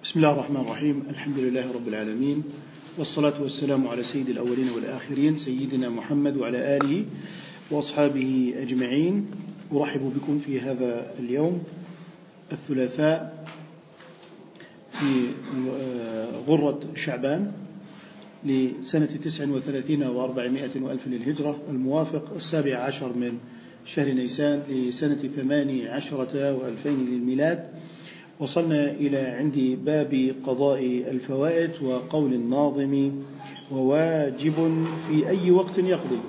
بسم الله الرحمن الرحيم. الحمد لله رب العالمين، والصلاة والسلام على سيد الأولين والآخرين سيدنا محمد وعلى آله وأصحابه أجمعين. أرحب بكم في هذا اليوم الثلاثاء في غرة شعبان لسنة 39 و400 وألف للهجرة، الموافق 17 من شهر نيسان لسنة 18 و2000 للميلاد. وصلنا إلى عند باب قضاء الفوائد وقول الناظم: وواجب في أي وقت يقضي.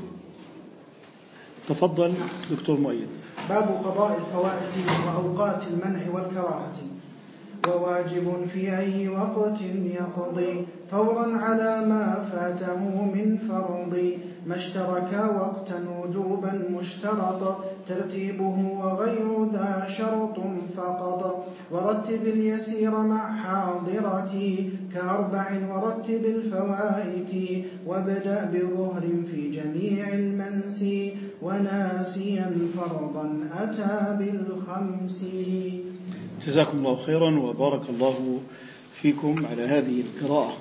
تفضل دكتور مؤيد. باب قضاء الفوائد وأوقات المنع والكراهة. وواجب في أي وقت يقضي فورا على ما فاته من فرض، ما اشترك وقتا وجوبا مشترط ترتيبه وغير ذا شرط فقط. ورتب اليسير مع حاضرتي كأربع ورتب الفوائت، وابدأ بظهر في جميع المنسي وناسيا فرضا أتى بالخمس. جزاكم الله خيرا وبارك الله فيكم على هذه القراءة.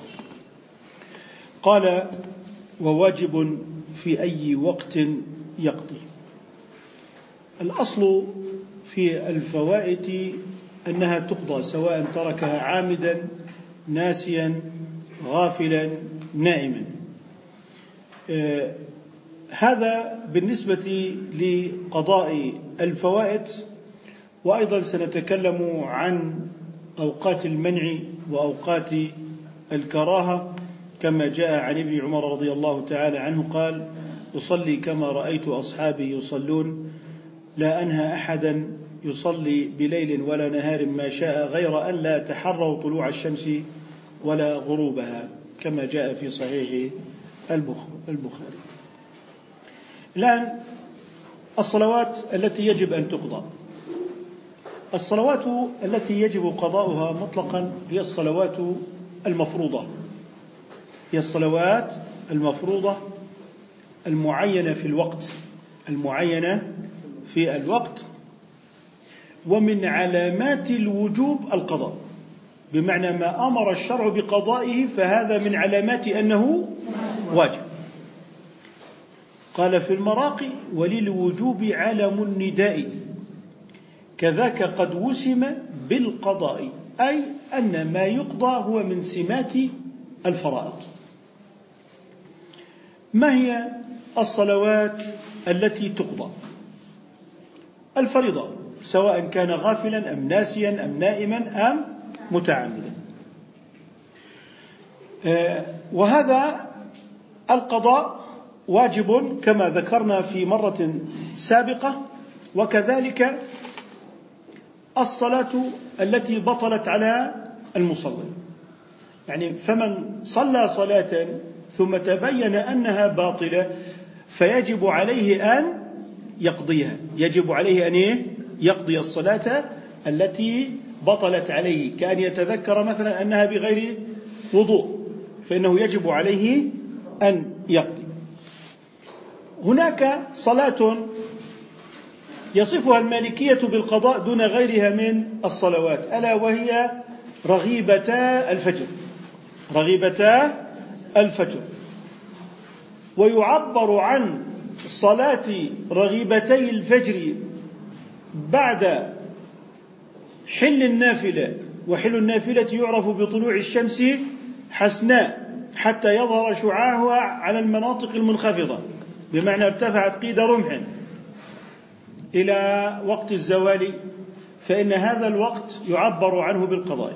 قال: وواجب في أي وقت يقضي. الأصل في الفوائد أنها تقضى سواء تركها عامدا ناسيا غافلا نائما. هذا بالنسبة لقضاء الفوائد. وأيضا سنتكلم عن أوقات المنع وأوقات الكراهة، كما جاء عن ابن عمر رضي الله تعالى عنه قال: أصلي كما رأيت أصحابي يصلون، لا أنهى أحدا يصلي بليل ولا نهار ما شاء غير أن لا تحروا طلوع الشمس ولا غروبها، كما جاء في صحيح البخاري. الآن الصلوات التي يجب أن تقضى. الصلوات التي يجب قضاؤها مطلقا هي الصلوات المفروضة، هي الصلوات المفروضة المعينة في الوقت، ومن علامات الوجوب القضاء، بمعنى ما أمر الشرع بقضائه فهذا من علامات أنه واجب. قال في المراقي: وللوجوب علم النداء كذاك قد وسم بالقضاء، أي أن ما يقضى هو من سمات الفرائض. ما هي الصلوات التي تقضى؟ الفريضة، سواء كان غافلا أم ناسيا أم نائما أم متعمدا. وهذا القضاء واجب كما ذكرنا في مرة سابقة. وكذلك الصلاة التي بطلت على المصلي، يعني فمن صلى صلاة ثم تبين أنها باطلة فيجب عليه أن يقضيها، يجب عليه أن يقضي الصلاة التي بطلت عليه، كأن يتذكر مثلا أنها بغير وضوء فإنه يجب عليه أن يقضي. هناك صلاة يصفها المالكية بالقضاء دون غيرها من الصلوات، ألا وهي رغيبتا الفجر. ويعبر عن صلاة رغيبتي الفجر بعد حل النافلة، وحل النافلة يعرف بطلوع الشمس حسناء حتى يظهر شعاعها على المناطق المنخفضة، بمعنى ارتفعت قيد رمح إلى وقت الزوال، فإن هذا الوقت يعبر عنه بالقضاء.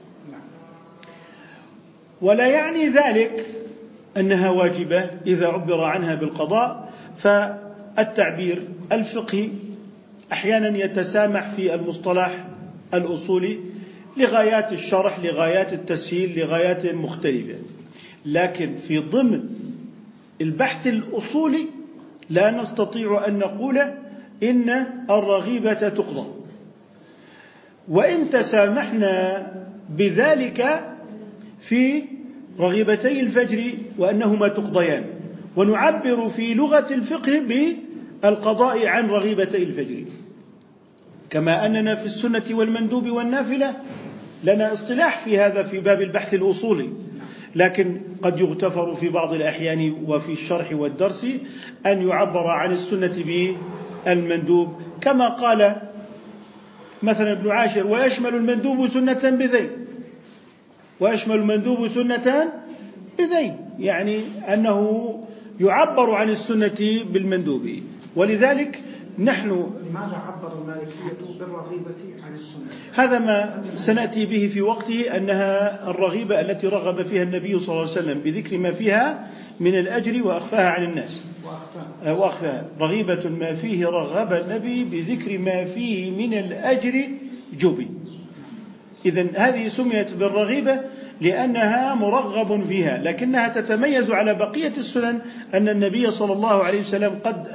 ولا يعني ذلك أنها واجبة إذا عبر عنها بالقضاء، فالتعبير الفقهي أحيانا يتسامح في المصطلح الأصولي لغايات الشرح، لغايات التسهيل، لغايات مختلفة، لكن في ضمن البحث الأصولي لا نستطيع أن نقول إن الرغيبة تقضى، وإن تسامحنا بذلك في رغيبتي الفجر وأنهما تقضيان، ونعبر في لغة الفقه بالقضاء عن رغيبتي الفجر، كما أننا في السنة والمندوب والنافلة لنا اصطلاح في هذا في باب البحث الأصولي، لكن قد يغتفر في بعض الأحيان وفي الشرح والدرس أن يعبر عن السنة بالمندوب، كما قال مثلا ابن عاشر: ويشمل المندوب سنة بذين، ويشمل المندوب سنة بذين، يعني أنه يعبر عن السنة بالمندوب. ولذلك نحن ماذا عبر المالكية بالرغيبة عن السنة؟ هذا ما سنأتي به في وقته، أنها الرغيبة التي رغب فيها النبي صلى الله عليه وسلم بذكر ما فيها من الأجر وأخفاها عن الناس، وأخفاها رغيبة ما فيه رغب النبي بذكر ما فيه من الأجر جبي. إذن هذه سميت بالرغيبة لأنها مرغب فيها، لكنها تتميز على بقية السنن أن النبي صلى الله عليه وسلم قد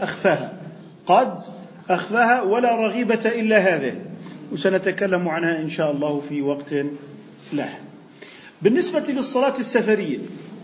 أخفاها ولا رغيبة إلا هذه، وسنتكلم عنها إن شاء الله في وقت لاحق. بالنسبة للصلاة السفرية،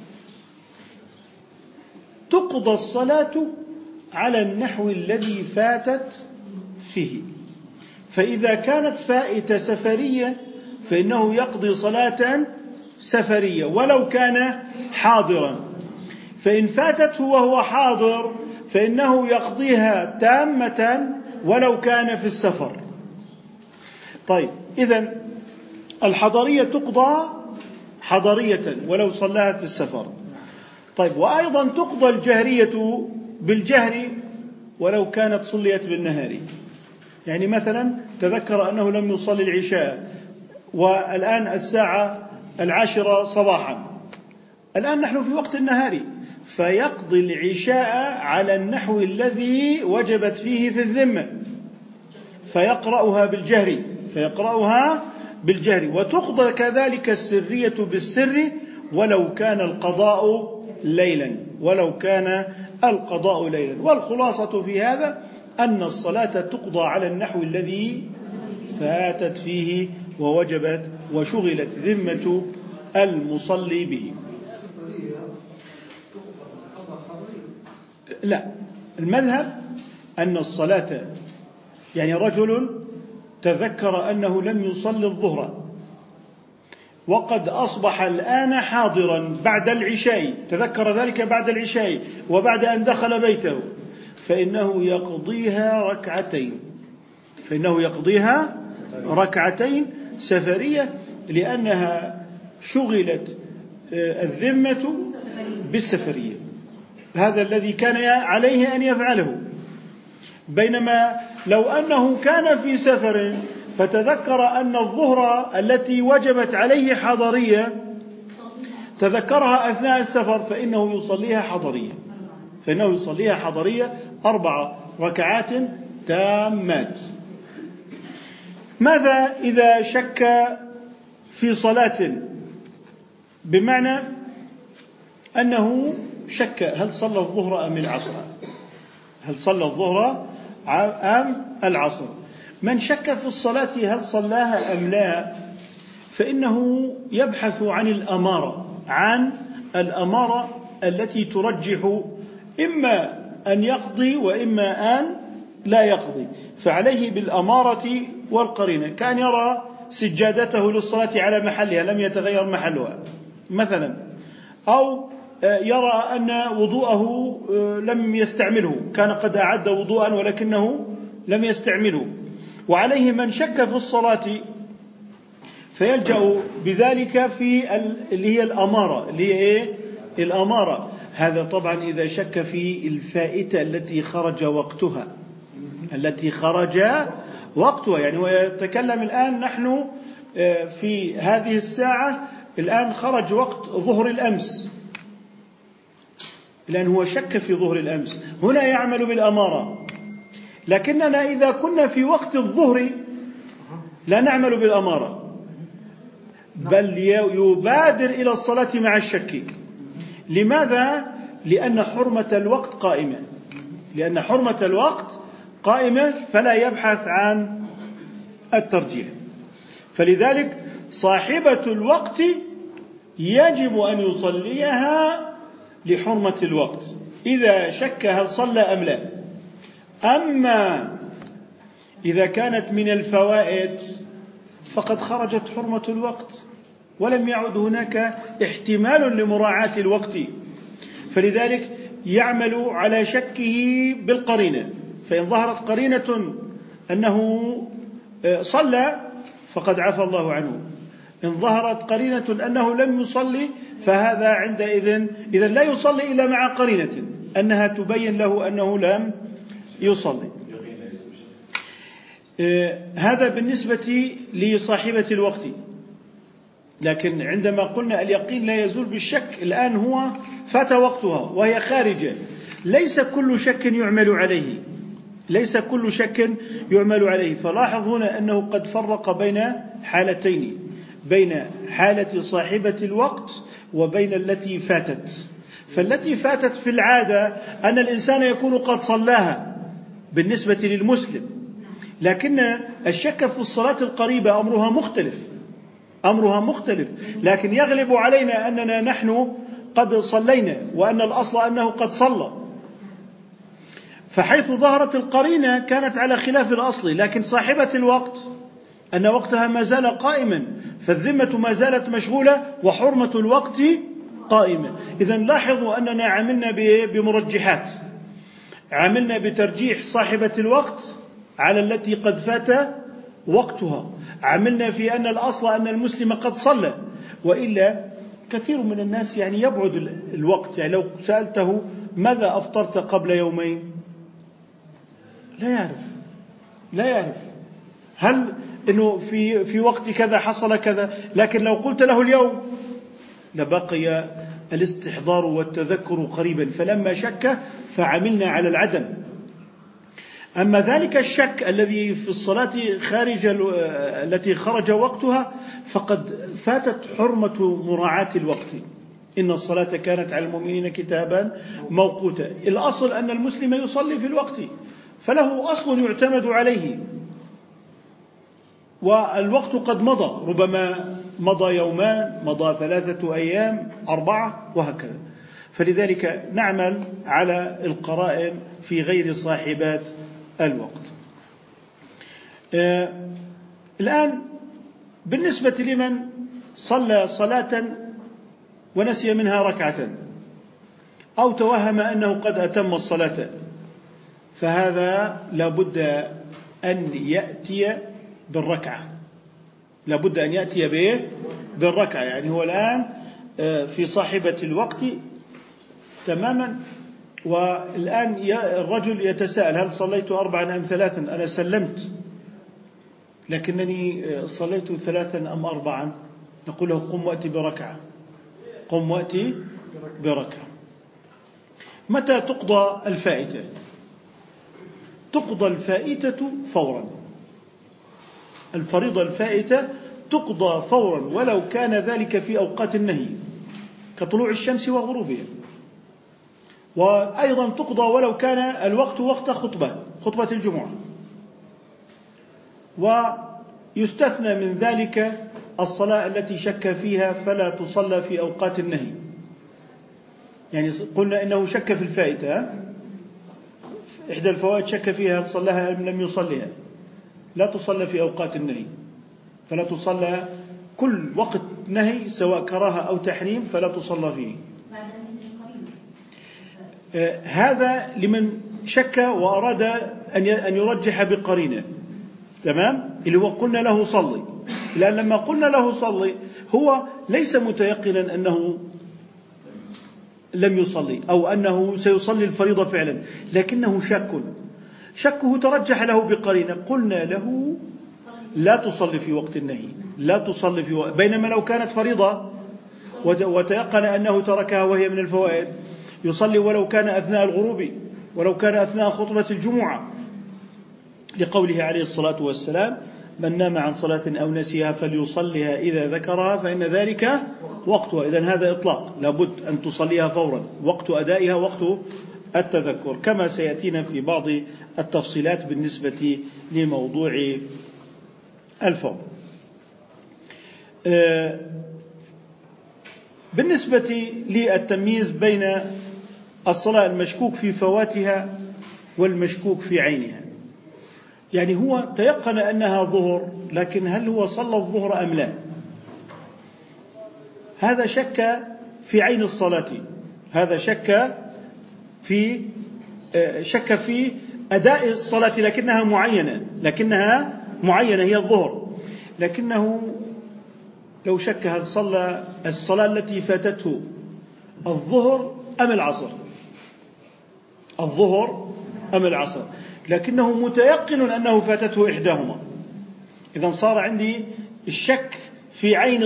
تقضى الصلاة على النحو الذي فاتت فيه، فإذا كانت فائتة سفرية فإنه يقضي صلاة سفرية ولو كان حاضرا، فإن فاتته وهو حاضر فإنه يقضيها تامة ولو كان في السفر. طيب، إذن الحضرية تقضى حضرية ولو صلاها في السفر. طيب، وأيضا تقضى الجهرية بالجهر ولو كانت صليت بالنهار. يعني مثلا تذكر أنه لم يصلي العشاء والآن الساعة 10 صباحا، الآن نحن في وقت النهار، فيقضي العشاء على النحو الذي وجبت فيه في الذمة، فيقرأها بالجهر، وتقضى كذلك السرية بالسر ولو كان القضاء ليلا. والخلاصة في هذا أن الصلاة تقضى على النحو الذي فاتت فيه ووجبت وشغلت ذمة المصلي به. لا، المذهب أن الصلاة، يعني رجل تذكر أنه لم يصلي الظهر وقد أصبح الآن حاضرا بعد العشاء، تذكر ذلك بعد العشاء وبعد أن دخل بيته، فإنه يقضيها ركعتين سفرية، لأنها شغلت الذمة بالسفرية. هذا الذي كان عليه أن يفعله. بينما لو أنه كان في سفر فتذكر أن الظهر التي وجبت عليه حضرية تذكرها أثناء السفر، فإنه يصليها حضرية 4 ركعات تامات. ماذا إذا شك في صلاة؟ بمعنى أنه شك هل صلى الظهر أم العصر. من شك في الصلاة هل صلاها أم لا، فإنه يبحث عن الأمارة التي ترجح إما أن يقضي وإما أن لا يقضي، فعليه بالأمارة والقرينة، كان يرى سجادته للصلاة على محلها لم يتغير محلها مثلا، أو يرى أن وضوءه لم يستعمله، كان قد أعد وضوءا ولكنه لم يستعمله، وعليه من شك في الصلاة فيلجأ بذلك في اللي هي الأمارة. هذا طبعا إذا شك في الفائتة التي خرج وقتها، يعني ويتكلم الآن نحن في هذه الساعة، الآن خرج وقت ظهر الأمس، لأن هو شك في ظهر الأمس، هنا يعمل بالأمارة. لكننا إذا كنا في وقت الظهر لا نعمل بالأمارة، بل يبادر إلى الصلاة مع الشك. لماذا؟ لأن حرمة الوقت قائمة، فلا يبحث عن الترجيح. فلذلك صاحبة الوقت يجب أن يصليها لحرمة الوقت إذا شك هل صلى أم لا. أما إذا كانت من الفوائد فقد خرجت حرمة الوقت ولم يعد هناك احتمال لمراعاة الوقت، فلذلك يعمل على شكه بالقرينة. فإن ظهرت قرينة أنه صلى فقد عفى الله عنه، إن ظهرت قرينة أنه لم يصلي فهذا عندئذ إذا لا يصلي إلا مع قرينة أنها تبين له أنه لم يصلي. هذا بالنسبة لصاحبة الوقت. لكن عندما قلنا اليقين لا يزول بالشك، الآن هو فات وقتها وهي خارجة، ليس كل شك يعمل عليه، ليس كل شك يعمل عليه. فلاحظ هنا أنه قد فرق بين حالتين، بين حالة صاحبة الوقت وبين التي فاتت. فالتي فاتت في العادة أن الإنسان يكون قد صلاها بالنسبة للمسلم، لكن الشك في الصلاة القريبة أمرها مختلف، لكن يغلب علينا أننا نحن قد صلينا وأن الأصل أنه قد صلى. فحيث ظهرت القرينة كانت على خلاف الأصل، لكن صاحبة الوقت أن وقتها ما زال قائما، فالذمة ما زالت مشغولة وحرمة الوقت قائمة. إذن لاحظوا أننا عملنا بمرجحات، عملنا بترجيح صاحبة الوقت على التي قد فات وقتها، عملنا في أن الأصل أن المسلم قد صلى. وإلا كثير من الناس يبعد الوقت، لو سألته ماذا أفطرت قبل يومين لا يعرف هل إنه في وقت كذا حصل كذا، لكن لو قلت له اليوم لبقي الاستحضار والتذكر قريبا، فلما شك فعملنا على العدم. أما ذلك الشك الذي في الصلاة التي خرج وقتها فقد فاتت حرمة مراعاة الوقت. إن الصلاة كانت على المؤمنين كتابا موقوتا. الأصل أن المسلم يصلي في الوقت، فله أصل يعتمد عليه، والوقت قد مضى، ربما مضى يومان، مضى 3 أيام، 4 وهكذا. فلذلك نعمل على القرائن في غير صاحبات الوقت. الآن بالنسبة لمن صلى صلاة ونسي منها ركعة أو توهم أنه قد أتم الصلاة، فهذا لابد أن يأتي بالركعة، لابد أن يأتي بالركعة. هو الآن في صاحبة الوقت تماما، والآن الرجل يتساءل هل صليت 4 أم 3؟ أنا سلمت لكنني صليت 3 أم 4؟ نقول له قم وأتي بركعة، قم وأتي بركعة. متى تقضى الفائتة؟ تقضى الفائتة فورا. الفريضة الفائتة تقضى فورا ولو كان ذلك في أوقات النهي كطلوع الشمس وغروبها، وأيضا تقضى ولو كان الوقت وقت خطبة الجمعة. ويستثنى من ذلك الصلاة التي شك فيها فلا تصلى في أوقات النهي. قلنا إنه شك في الفائتة، إحدى الفوائد شك فيها هل صلىها أم لم يصليها، لا تصلى في أوقات النهي، فلا تصلى كل وقت نهي سواء كراهة أو تحريم فلا تصلى فيه. هذا لمن شك وأراد أن يرجح بقرينة، تمام، اللي هو قلنا له صلي. لأن لما قلنا له صلي هو ليس متيقنا أنه لم يصلي أو أنه سيصلي الفريضة فعلا، لكنه شكه ترجح له بقرينة، قلنا له لا تصلي في وقت النهي، لا تصلي في وقت. بينما لو كانت فريضة وتيقن أنه تركها وهي من الفوائد يصلي ولو كان أثناء الغروب، ولو كان أثناء خطبة الجمعة، لقوله عليه الصلاة والسلام من نام عن صلاة أو نسيها فليصليها إذا ذكرها فإن ذلك وقتها. إذن هذا إطلاق، لابد أن تصليها فورا، وقت أدائها وقت التذكر، كما سيأتينا في بعض التفصيلات بالنسبة لموضوع الفور. بالنسبة للتمييز بين الصلاة المشكوك في فواتها والمشكوك في عينها، هو تيقن أنها ظهر لكن هل هو صلى الظهر أم لا؟ هذا شك في عين الصلاة، هذا شك في أداء الصلاة، لكنها معينة هي الظهر. لكنه لو شك هل صلى الصلاة التي فاتته الظهر أم العصر، لكنه متيقن أنه فاتته إحداهما، إذن صار عندي الشك في عين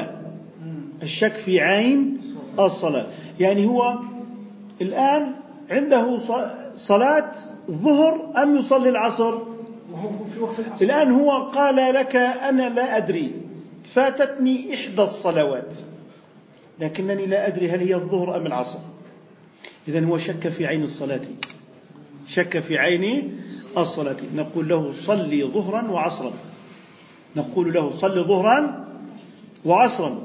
الصلاة. يعني هو الآن عنده صلاة الظهر أم يصلي العصر؟ الآن هو قال لك أنا لا أدري، فاتتني إحدى الصلوات لكنني لا أدري هل هي الظهر أم العصر. إذن هو شك في عين الصلاة. نقول له صلي ظهرا وعصرا.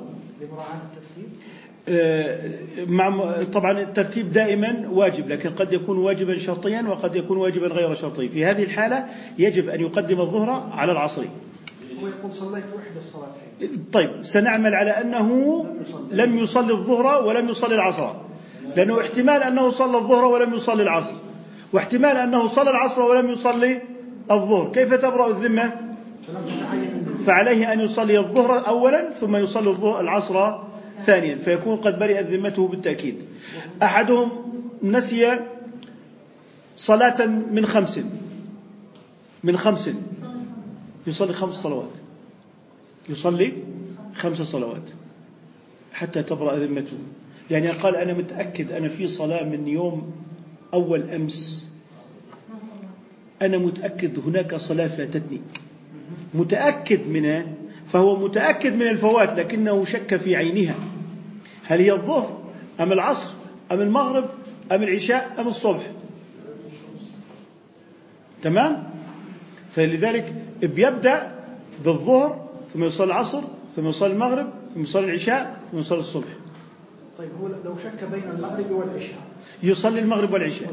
طبعا الترتيب دائما واجب، لكن قد يكون واجبا شرطيا وقد يكون واجبا غير شرطي. في هذه الحالة يجب أن يقدم الظهر على العصر. هو يقول صليت إحدى الصلاتين. طيب، سنعمل على أنه لم يصلي الظهر ولم يصلي العصر، لأنه احتمال أنه صلى الظهر ولم يصلي العصر، واحتمال أنه صلى العصر ولم يصلي الظهر. كيف تبرأ الذمة؟ فعليه أن يصلي الظهر أولا ثم يصلي العصر ثانيا، فيكون قد برئت ذمته بالتأكيد. أحدهم نسي صلاة من 5 يصلي 5 صلوات حتى تبرأ ذمته. يعني قال أنا متأكد أنا في صلاة من يوم أول أمس، أنا متأكد هناك صلاة فاتتني، متأكد منها، فهو متأكد من الفوات لكنه شك في عينها، هل هي الظهر أم العصر أم المغرب أم العشاء أم الصبح. تمام؟ فلذلك بيبدأ بالظهر ثم يصلي العصر ثم يصلي المغرب ثم يصلي العشاء ثم يصلي الصبح. طيب هو لو شك بين المغرب والعشاء يصلي المغرب والعشاء،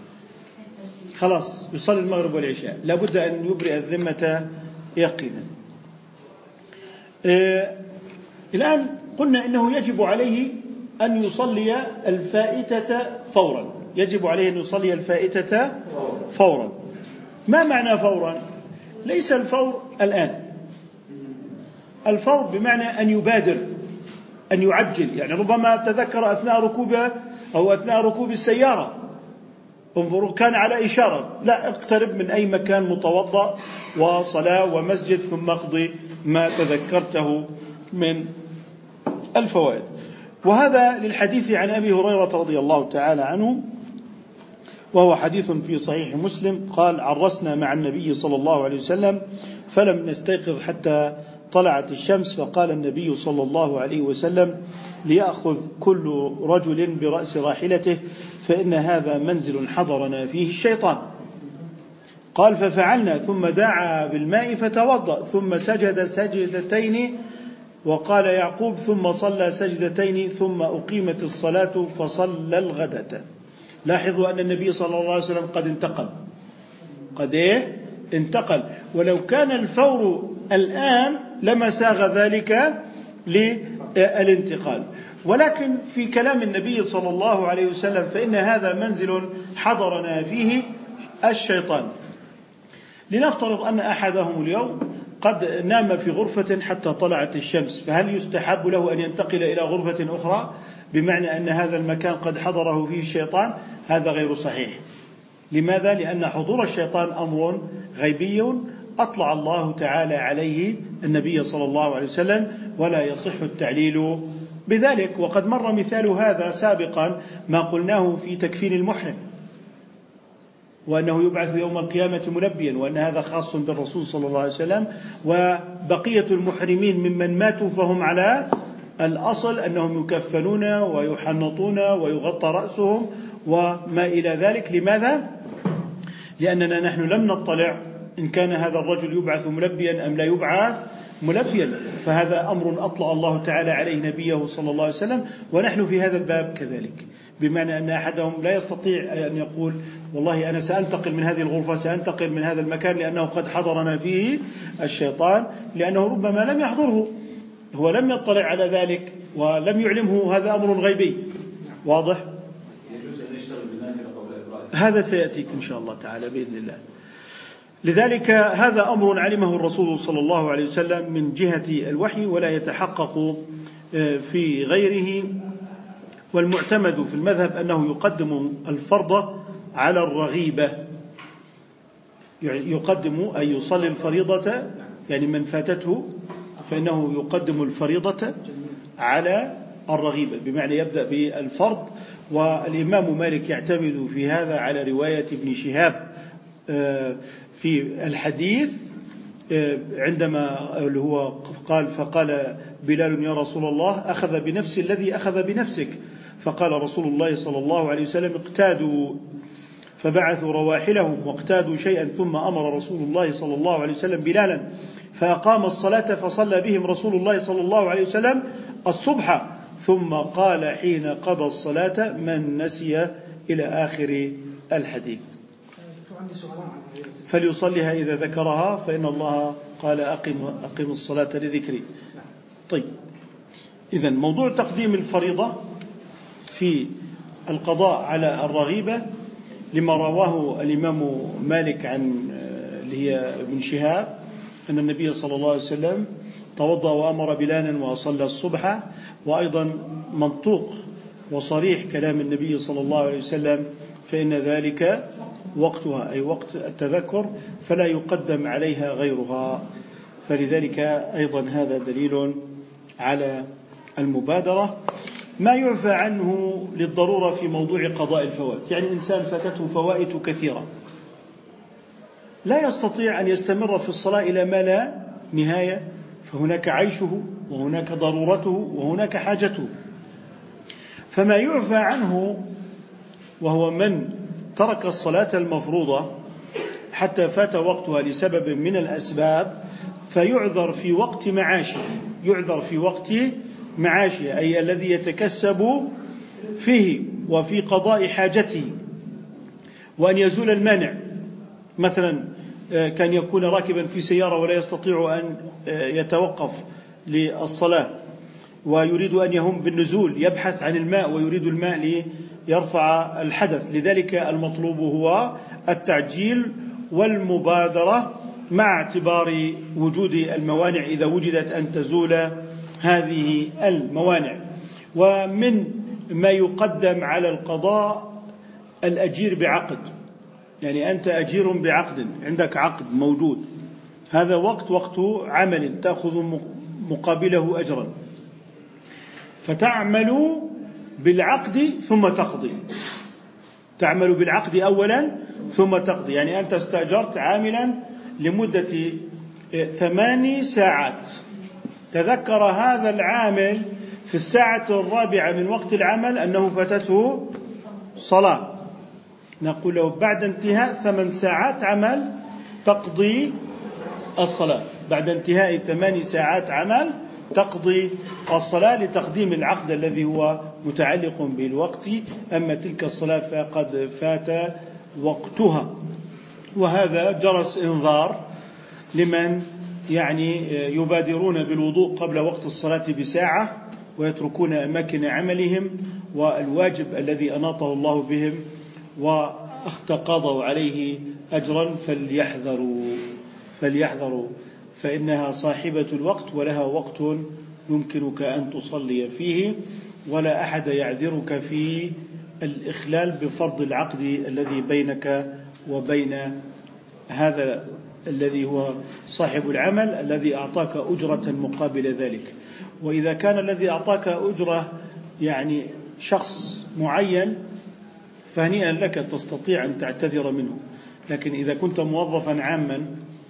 خلاص يصلي المغرب والعشاء، لابد أن يبرئ الذمة يقينا. الآن قلنا إنه يجب عليه أن يصلي الفائتة فورا. ما معنى فورا؟ ليس الفور الآن، الفور بمعنى أن يبادر، أن يعجل. يعني ربما تذكر أثناء ركوب السيارة، انظروا كان على إشارة، لا اقترب من أي مكان متوضأ وصلاة ومسجد ثم اقضي ما تذكرته من الفوائد. وهذا للحديث عن أبي هريرة رضي الله تعالى عنه، وهو حديث في صحيح مسلم، قال عرسنا مع النبي صلى الله عليه وسلم فلم نستيقظ حتى طلعت الشمس، فقال النبي صلى الله عليه وسلم ليأخذ كل رجل برأس راحلته فإن هذا منزل حضرنا فيه الشيطان. قال ففعلنا، ثم دعا بالماء فتوضأ، ثم سجد سجدتين، وقال يعقوب ثم صلى سجدتين، ثم أقيمت الصلاة فصلى الغداة. لاحظوا أن النبي صلى الله عليه وسلم قد انتقل، ولو كان الفور الآن لما ساغ ذلك للانتقال. ولكن في كلام النبي صلى الله عليه وسلم فإن هذا منزل حضرنا فيه الشيطان. لنفترض أن أحدهم اليوم قد نام في غرفة حتى طلعت الشمس، فهل يستحب له أن ينتقل إلى غرفة أخرى بمعنى أن هذا المكان قد حضره فيه الشيطان؟ هذا غير صحيح. لماذا؟ لأن حضور الشيطان أمر غيبي أطلع الله تعالى عليه النبي صلى الله عليه وسلم، ولا يصح التعليل بذلك. وقد مر مثال هذا سابقا ما قلناه في تكفين المحرم، وأنه يبعث يوم القيامة ملبيا، وأن هذا خاص بالرسول صلى الله عليه وسلم. وبقية المحرمين ممن ماتوا فهم على الأصل أنهم يكفنون ويحنطون ويغطى رأسهم وما إلى ذلك. لماذا؟ لأننا نحن لم نطلع إن كان هذا الرجل يبعث ملبيا أم لا يبعث ملبيا، فهذا أمر أطلع الله تعالى عليه نبيه صلى الله عليه وسلم، ونحن في هذا الباب كذلك، بمعنى أن أحدهم لا يستطيع أن يقول والله أنا سأنتقل من هذه الغرفة، سأنتقل من هذا المكان لأنه قد حضرنا فيه الشيطان، لأنه ربما لم يحضره، هو لم يطلع على ذلك ولم يعلمه، هذا أمر غيبي واضح. يجوز أن يشتغل بالنافلة قبل إقراء، هذا سيأتيك إن شاء الله تعالى بإذن الله. لذلك هذا أمر علمه الرسول صلى الله عليه وسلم من جهة الوحي، ولا يتحقق في غيره. والمعتمد في المذهب أنه يقدم الفرض على الرغيبة، يقدم أي يصلي الفريضة، يعني من فاتته فإنه يقدم الفريضة على الرغيبة، بمعنى يبدأ بالفرض. والإمام مالك يعتمد في هذا على رواية ابن شهاب في الحديث عندما اللي هو قال فقال بلال يا رسول الله أخذ بنفس الذي أخذ بنفسك، فقال رسول الله صلى الله عليه وسلم اقتادوا، فبعثوا رواحلهم واقتادوا شيئا، ثم أمر رسول الله صلى الله عليه وسلم بلالا فأقام الصلاة، فصلى بهم رسول الله صلى الله عليه وسلم الصبح، ثم قال حين قضى الصلاة من نسي إلى آخر الحديث. فليصليها إذا ذكرها، فإن الله قال أقم الصلاة لذكري. طيب، إذن موضوع تقديم الفريضة في القضاء على الرغيبة لما رواه الإمام مالك عن اللي هي ابن شهاب أن النبي صلى الله عليه وسلم توضأ وأمر بلالا وصلى الصبح، وأيضا منطوق وصريح كلام النبي صلى الله عليه وسلم فإن ذلك وقتها، أي وقت التذكر، فلا يقدم عليها غيرها. فلذلك أيضا هذا دليل على المبادرة. ما يعفى عنه للضرورة في موضوع قضاء الفوات، يعني إنسان فاتته فوائت كثيرة لا يستطيع أن يستمر في الصلاة إلى ما لا نهاية، فهناك عيشه وهناك ضرورته وهناك حاجته. فما يعفى عنه وهو من ترك الصلاة المفروضة حتى فات وقتها لسبب من الأسباب، فيعذر في وقت معاشه، يعذر في وقت معاشه أي الذي يتكسب فيه وفي قضاء حاجته، وأن يزول المانع. مثلا كان يكون راكبا في سيارة ولا يستطيع أن يتوقف للصلاة ويريد أن يهم بالنزول، يبحث عن الماء ويريد الماء ليرفع الحدث. لذلك المطلوب هو التعجيل والمبادرة مع اعتبار وجود الموانع إذا وجدت أن تزول هذه الموانع. ومن ما يقدم على القضاء الأجير بعقد، يعني أنت أجير بعقد، عندك عقد موجود، هذا وقت عمل تأخذ مقابله أجرا، فتعمل بالعقد ثم تقضي، تعمل بالعقد أولا ثم تقضي. يعني أنت استأجرت عاملا لمدة 8 ساعات، تذكر هذا العامل في الساعة 4 من وقت العمل أنه فاتته صلاة، نقول له بعد انتهاء 8 ساعات عمل تقضي الصلاة، بعد انتهاء 8 ساعات عمل تقضي الصلاة لتقديم العقد الذي هو متعلق بالوقت، أما تلك الصلاة فقد فات وقتها. وهذا جرس إنذار لمن يعني يبادرون بالوضوء قبل وقت الصلاة بساعة ويتركون أماكن عملهم والواجب الذي أناطه الله بهم واختقضوا عليه أجرا، فليحذروا فإنها صاحبة الوقت ولها وقت يمكنك أن تصلي فيه، ولا أحد يعذرك في الإخلال بفرض العقد الذي بينك وبين هذا الذي هو صاحب العمل الذي أعطاك أجرة مقابل ذلك. وإذا كان الذي أعطاك أجرة يعني شخص معين فهنيئا لك، تستطيع أن تعتذر منه. لكن إذا كنت موظفا عاما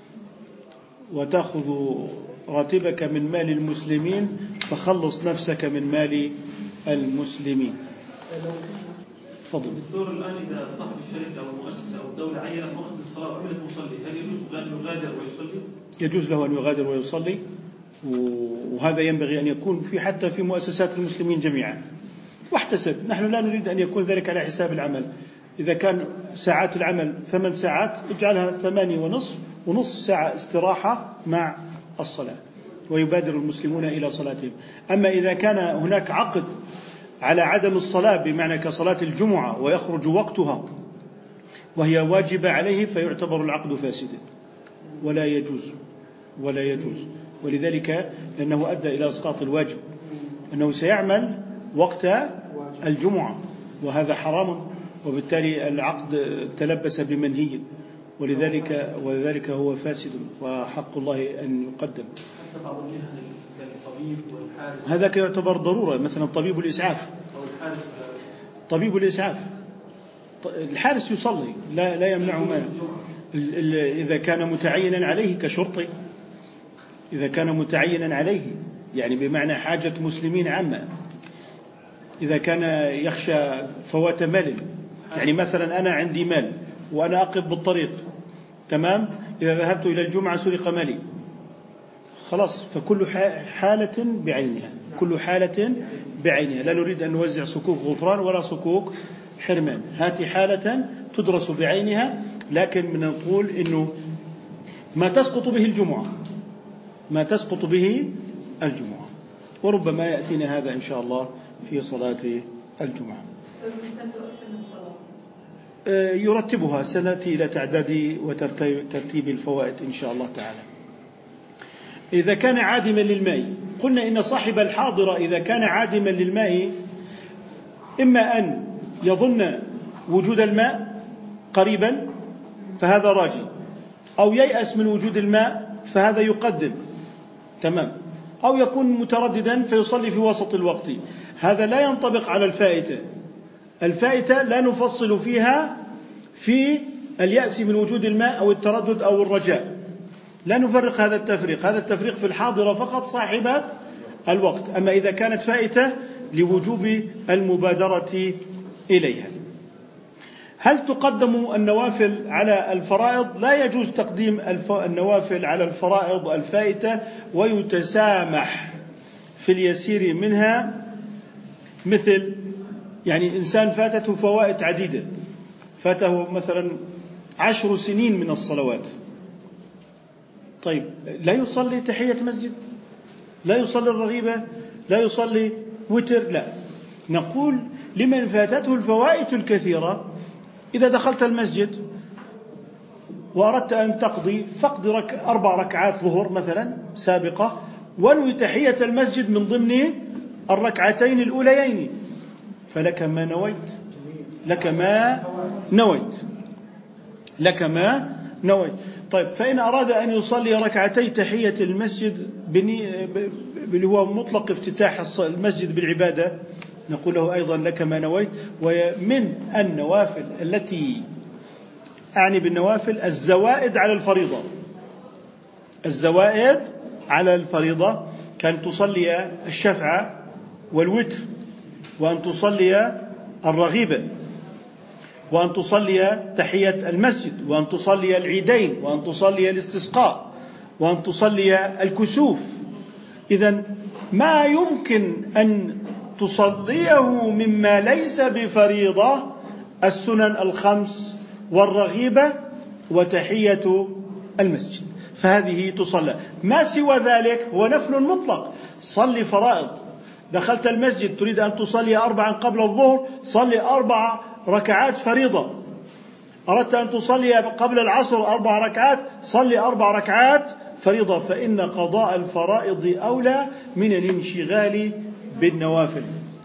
وتأخذ راتبك من مال المسلمين فخلص نفسك من مال المسلمين. تفضل. الدكتور الآن إذا صاحب الشركة أو المؤسسة أو الدولة عينت وقت الصلاة وعملت مصلي، هل يجوز أن يغادر ويصلي؟ يجوز له أن يغادر ويصلي، وهذا ينبغي أن يكون حتى في مؤسسات المسلمين جميعا. واحتسب، نحن لا نريد أن يكون ذلك على حساب العمل. إذا كان ساعات العمل 8 ساعات اجعلها 8.5 ونصف ساعة استراحة مع الصلاة، ويبادر المسلمون إلى صلاتهم. أما إذا كان هناك عقد على عدم الصلاة بمعنى كصلاة الجمعة ويخرج وقتها وهي واجبة عليه فيعتبر العقد فاسدا ولا يجوز. ولذلك لأنه أدى إلى إسقاط الواجب، أنه سيعمل وقت الجمعة وهذا حرام، وبالتالي العقد تلبس بمنهي، ولذلك هو فاسد وحق الله أن يقدم. هذا يعتبر ضرورة. مثلا طبيب الإسعاف، الحارس يصلي لا يمنعه مانع إذا كان متعينا عليه كشرطي، إذا كان متعينا عليه يعني بمعنى حاجة مسلمين عامة، إذا كان يخشى فوات مال، يعني مثلا أنا عندي مال وأنا أقف بالطريق، تمام، إذا ذهبت إلى الجمعة سرق مالي، خلاص، فكل حالة بعينها، لا نريد أن نوزع صكوك غفران ولا صكوك حرمان. هذه حالة تدرس بعينها، لكن من نقول إنه ما تسقط به الجمعة، وربما يأتينا هذا إن شاء الله في صلاة الجمعة. يرتبها سنتي إلى تعداد وترتيب الفوائد إن شاء الله تعالى. إذا كان عادما للماء، قلنا إن صاحب الحاضرة إذا كان عادما للماء إما أن يظن وجود الماء قريبا فهذا راجي، أو ييأس من وجود الماء فهذا يقدم، تمام، أو يكون مترددا فيصلي في وسط الوقت. هذا لا ينطبق على الفائتة لا نفصل فيها في اليأس من وجود الماء أو التردد أو الرجاء، لا نفرق هذا التفريق في الحاضرة فقط صاحبة الوقت. أما إذا كانت فائتة لوجوب المبادرة إليها. هل تقدم النوافل على الفرائض؟ لا يجوز تقديم النوافل على الفرائض الفائتة، ويتسامح في اليسير منها، مثل يعني إنسان فاتته فوائد عديدة، فاته مثلا 10 سنين من الصلوات، طيب لا يصلي تحية مسجد، لا يصلي الرغيبة، لا يصلي وتر، لا، نقول لمن فاتته الفوائد الكثيرة إذا دخلت المسجد وأردت أن تقضي 4 ركعات ظهر مثلا سابقة، وانوي تحية المسجد من ضمن الركعتين الأوليين، فلك ما نويت. طيب فإن أراد أن يصلي ركعتي تحية المسجد اللي هو مطلق افتتاح المسجد بالعبادة، نقول له أيضا لك ما نويت. ومن النوافل التي أعني بالنوافل الزوائد على الفريضة، كان تصلي الشفع والوتر، وأن تصلي الرغيبة، وأن تصلي تحية المسجد، وأن تصلي العيدين، وأن تصلي الاستسقاء، وأن تصلي الكسوف. إذن ما يمكن أن تصليه مما ليس بفريضة السنن 5 والرغيبة وتحية المسجد، فهذه تصلى. ما سوى ذلك هو نفل مطلق. صلي فرائض، دخلت المسجد تريد أن تصلي 4 قبل الظهر، صلي 4 ركعات فريضة. أردت أن تصلي قبل العصر 4 ركعات، صلي 4 ركعات فريضة، فإن قضاء الفرائض أولى من الانشغال بالنوافل.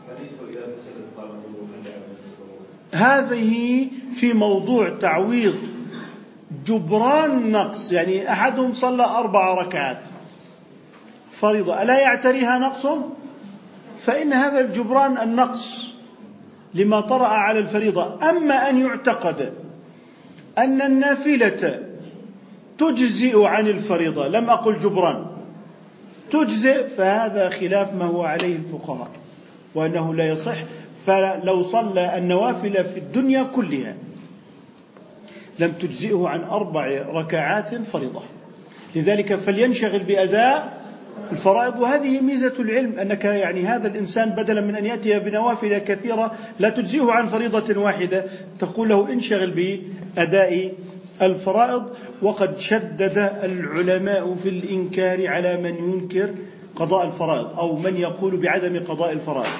هذه في موضوع تعويض جبران نقص، يعني أحدهم صلى 4 ركعات فريضة ألا يعتريها نقص؟ فإن هذا الجبران النقص لما طرأ على الفريضة. أما أن يعتقد أن النافلة تجزئ عن الفريضة، لم أقل جبران، تجزئ، فهذا خلاف ما هو عليه الفقهاء، وأنه لا يصح. فلو صلى النوافل في الدنيا كلها لم تجزئه عن 4 ركعات فريضة. لذلك فلينشغل بأداء الفرائض. وهذه ميزة العلم، أنك يعني هذا الإنسان بدلا من أن يأتي بنوافل كثيرة لا تجزيه عن فريضة واحدة، تقول له انشغل بأداء الفرائض. وقد شدد العلماء في الإنكار على من ينكر قضاء الفرائض أو من يقول بعدم قضاء الفرائض.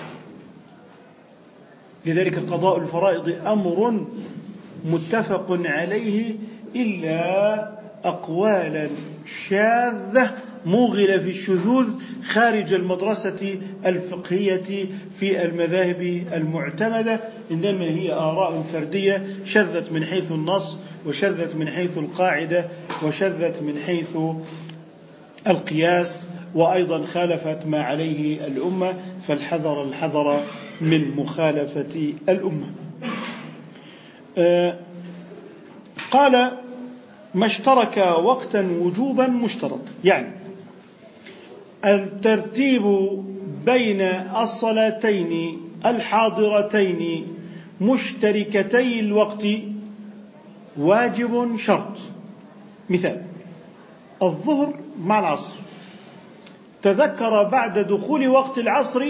لذلك قضاء الفرائض أمر متفق عليه، إلا أقوالا شاذة موغلة في الشذوذ خارج المدرسة الفقهية في المذاهب المعتمدة، إنما هي آراء فردية شذت من حيث النص، وشذت من حيث القاعدة، وشذت من حيث القياس، وأيضا خالفت ما عليه الأمة، فالحذر الحذر من مخالفة الأمة. قال ما اشترك وقتا وجوبا مشترط، يعني الترتيب بين الصلاتين الحاضرتين مشتركتي الوقت واجب شرط. مثال: الظهر مع العصر، تذكر بعد دخول وقت العصر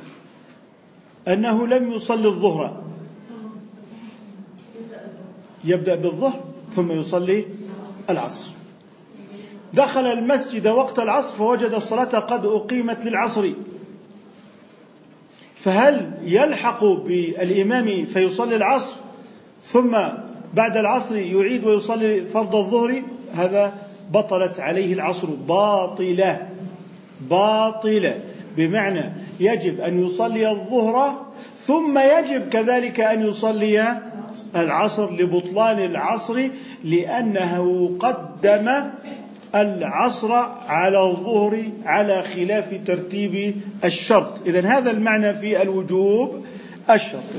أنه لم يصلي الظهر، يبدأ بالظهر ثم يصلي العصر. دخل المسجد وقت العصر فوجد الصلاة قد أقيمت للعصر، فهل يلحق بالإمام فيصلي العصر ثم بعد العصر يعيد ويصلي فرض الظهر؟ هذا بطلت عليه العصر باطلة، بمعنى يجب أن يصلي الظهر ثم يجب كذلك أن يصلي العصر لبطلان العصر، لأنه قدم العصر على الظهر على خلاف ترتيب الشرط. إذن هذا المعنى في الوجوب الشرطي.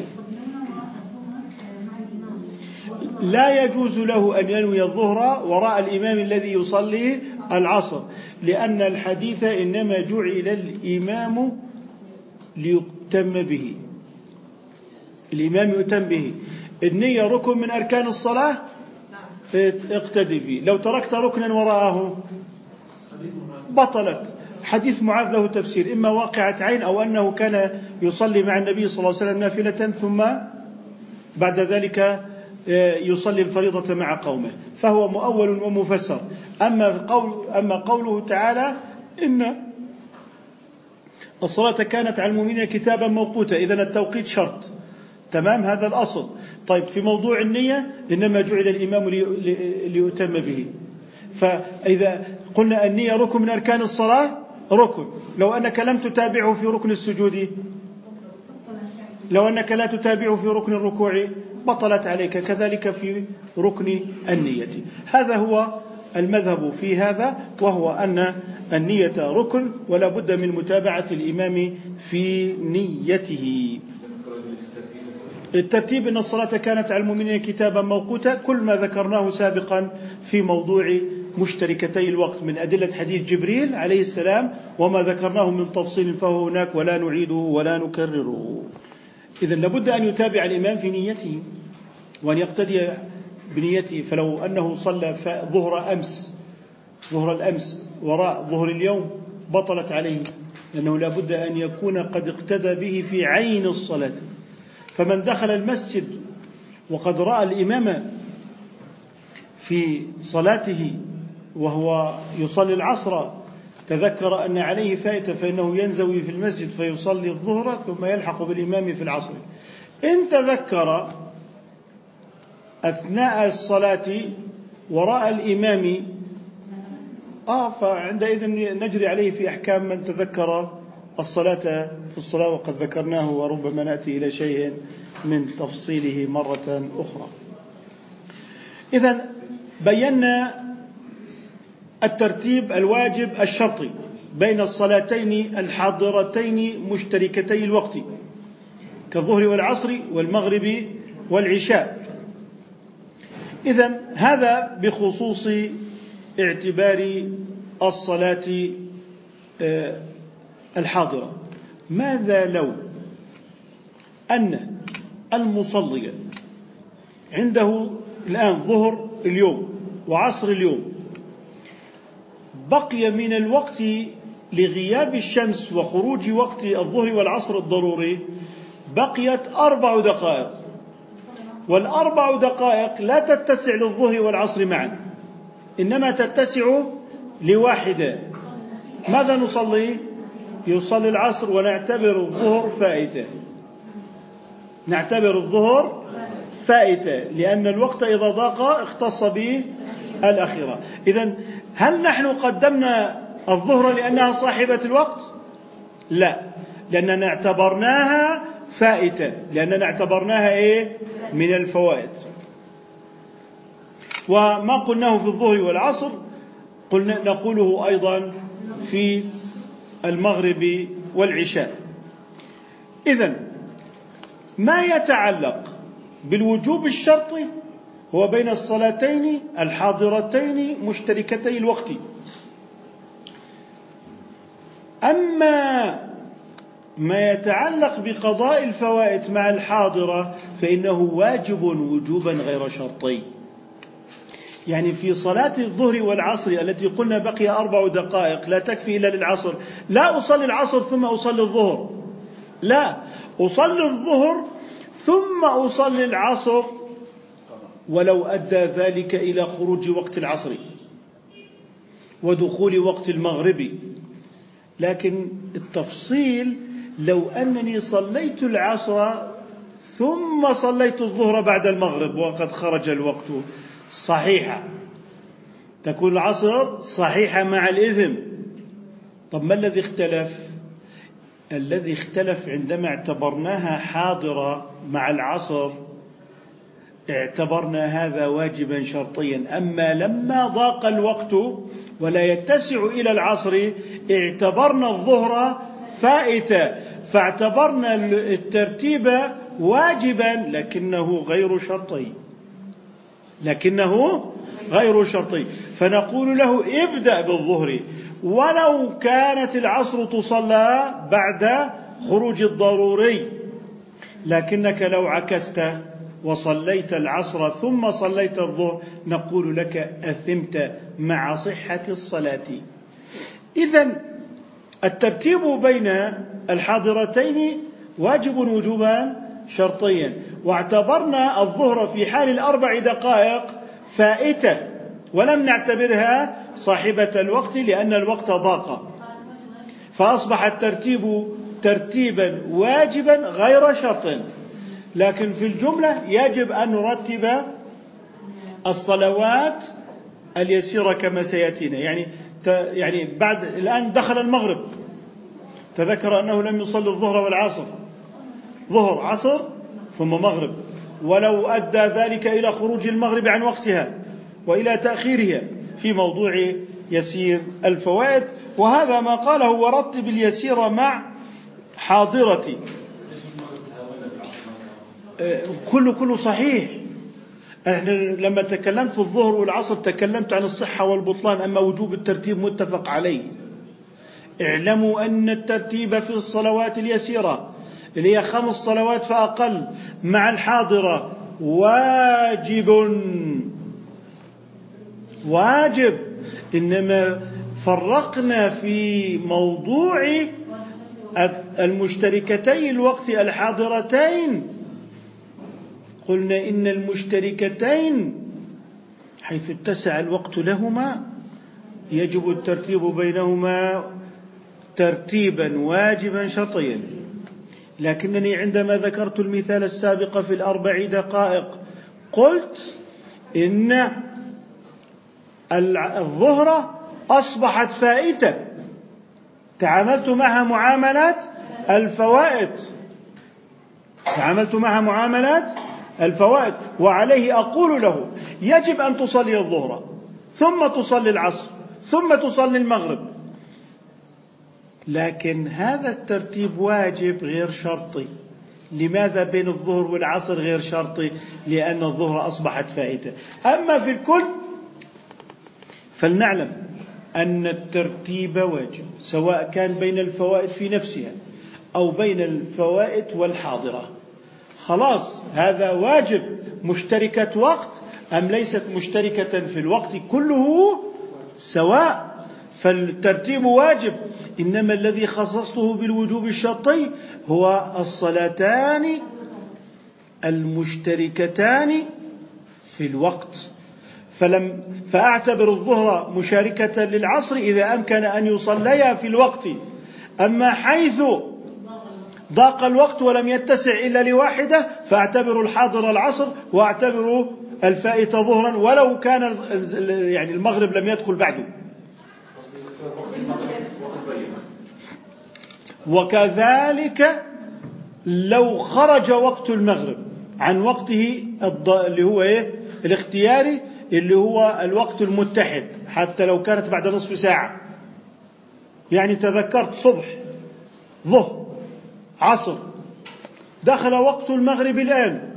لا يجوز له أن ينوي الظهر وراء الإمام الذي يصلي العصر، لأن الحديث إنما جعل الإمام ليؤتم به، الإمام يؤتم به. النية ركن من أركان الصلاة، اقتدي فيه. لو تركت ركنا وراءه بطلت. حديث معاذ له تفسير، إما واقعة عين أو أنه كان يصلي مع النبي صلى الله عليه وسلم نافلة ثم بعد ذلك يصلي الفريضة مع قومه، فهو مؤول ومفسر. أما قوله تعالى إن الصلاة كانت على المؤمنين كتابا موقوتا، إذن التوقيت شرط، تمام، هذا الأصل. طيب في موضوع النية إنما جعل الإمام ليؤتم به. فإذا قلنا النية ركن من أركان الصلاة، ركن، لو أنك لم تتابعه في ركن السجود، لو أنك لا تتابعه في ركن الركوع بطلت عليك، كذلك في ركن النية. هذا هو المذهب في هذا، وهو أن النية ركن ولا بد من متابعة الإمام في نيته. الترتيب إن الصلاة كانت على المؤمنين كتابا موقوتا، كل ما ذكرناه سابقا في موضوع مشتركتي الوقت من أدلة حديث جبريل عليه السلام، وما ذكرناه من تفصيل فهو هناك ولا نعيده ولا نكرره. إذن لابد أن يتابع الإمام في نيته وأن يقتدي بنيته. فلو أنه صلى ظهر الأمس وراء ظهر اليوم بطلت عليه، لأنه لابد أن يكون قد اقتدى به في عين الصلاة. فمن دخل المسجد وقد رأى الإمام في صلاته وهو يصلي العصر، تذكر أن عليه فائتة فإنه ينزوي في المسجد فيصلي الظهر ثم يلحق بالإمام في العصر. إن تذكر أثناء الصلاة وراء الإمام فعندئذ نجري عليه في أحكام من تذكر الصلاة في الصلاة، وقد ذكرناه وربما نأتي إلى شيء من تفصيله مرة أخرى. إذن بينا الترتيب الواجب الشرطي بين الصلاتين الحاضرتين مشتركتي الوقت كالظهر والعصر والمغرب والعشاء. إذن هذا بخصوص اعتبار الصلاة الحاضرة. ماذا لو أن المصلي عنده الآن ظهر اليوم وعصر اليوم، بقي من الوقت لغياب الشمس وخروج وقت الظهر والعصر الضروري بقيت 4 دقائق، وال4 دقائق لا تتسع للظهر والعصر معا، إنما تتسع لواحدة. ماذا نصلي؟ يصلي العصر ونعتبر الظهر فائتة، نعتبر الظهر فائتة، لأن الوقت إذا ضاق اختص به الأخيرة. إذن هل نحن قدمنا الظهر لأنها صاحبة الوقت؟ لا، لأننا اعتبرناها فائتة، لأننا اعتبرناها من الفوائد. وما قلناه في الظهر والعصر نقوله أيضا في المغرب والعشاء. إذن ما يتعلق بالوجوب الشرطي هو بين الصلاتين الحاضرتين مشتركتي الوقت. أما ما يتعلق بقضاء الفوائت مع الحاضرة فإنه واجب وجوبا غير شرطي. يعني في صلاة الظهر والعصر التي قلنا بقي 4 دقائق لا تكفي إلا للعصر، لا أصلي العصر ثم أصلي الظهر، لا، أصلي الظهر ثم أصلي العصر ولو أدى ذلك إلى خروج وقت العصر ودخول وقت المغرب. لكن التفصيل لو أنني صليت العصر ثم صليت الظهر بعد المغرب وقد خرج الوقت صحيحة، تكون العصر صحيحة مع الإثم. طب ما الذي اختلف؟ الذي اختلف عندما اعتبرناها حاضرة مع العصر اعتبرنا هذا واجبا شرطيا، أما لما ضاق الوقت ولا يتسع إلى العصر اعتبرنا الظهر فائتة، فاعتبرنا الترتيب واجبا لكنه غير شرطي، فنقول له ابدأ بالظهر ولو كانت العصر تصلى بعد خروج الضروري، لكنك لو عكست وصليت العصر ثم صليت الظهر نقول لك أثمت مع صحة الصلاة. إذن الترتيب بين الحاضرتين واجب وجوبا شرطيا، واعتبرنا الظهر في حال 4 دقائق فائتة ولم نعتبرها صاحبة الوقت لأن الوقت ضاق، فأصبح الترتيب ترتيبا واجبا غير شرط. لكن في الجملة يجب أن نرتب الصلوات اليسيرة كما سيأتينا. يعني بعد الآن دخل المغرب، تذكر أنه لم يصلي الظهر والعصر، ظهر عصر ثم مغرب، ولو أدى ذلك إلى خروج المغرب عن وقتها وإلى تأخيرها في موضوع يسير الفوائد. وهذا ما قاله ورتب اليسير مع حاضرتي. كله صحيح. لما تكلمت في الظهر والعصر تكلمت عن الصحة والبطلان، أما وجوب الترتيب متفق عليه. اعلموا أن الترتيب في الصلوات اليسيرة اللي هي 5 صلوات فأقل مع الحاضرة واجب، إنما فرقنا في موضوع المشتركتي الوقت الحاضرتين، قلنا إن المشتركتين حيث اتسع الوقت لهما يجب الترتيب بينهما ترتيبا واجبا شرطيا. لكنني عندما ذكرت المثال السابق في 4 دقائق قلت إن الظهر أصبحت فائتة، تعاملت معها معاملات الفوائد، وعليه أقول له يجب أن تصلي الظهر ثم تصلي العصر ثم تصلي المغرب. لكن هذا الترتيب واجب غير شرطي. لماذا بين الظهر والعصر غير شرطي؟ لأن الظهر أصبحت فائتة. أما في الكل فلنعلم أن الترتيب واجب، سواء كان بين الفوائد في نفسها أو بين الفوائد والحاضرة. خلاص هذا واجب. مشتركة وقت أم ليست مشتركة في الوقت كله سواء. فالترتيب واجب، إنما الذي خصصته بالوجوب الشرطي هو الصلاتان المشتركتان في الوقت. فأعتبر الظهر مشاركة للعصر إذا أمكن أن يصليا في الوقت. أما حيث ضاق الوقت ولم يتسع إلا لواحدة فأعتبر الحاضر العصر وأعتبر الفائت ظهرا ولو كان يعني المغرب لم يدخل بعده. وكذلك لو خرج وقت المغرب عن وقته اللي هو الاختياري، اللي هو الوقت المتحد، حتى لو كانت بعد نصف ساعة، يعني تذكرت صبح ظهر عصر دخل وقت المغرب الآن،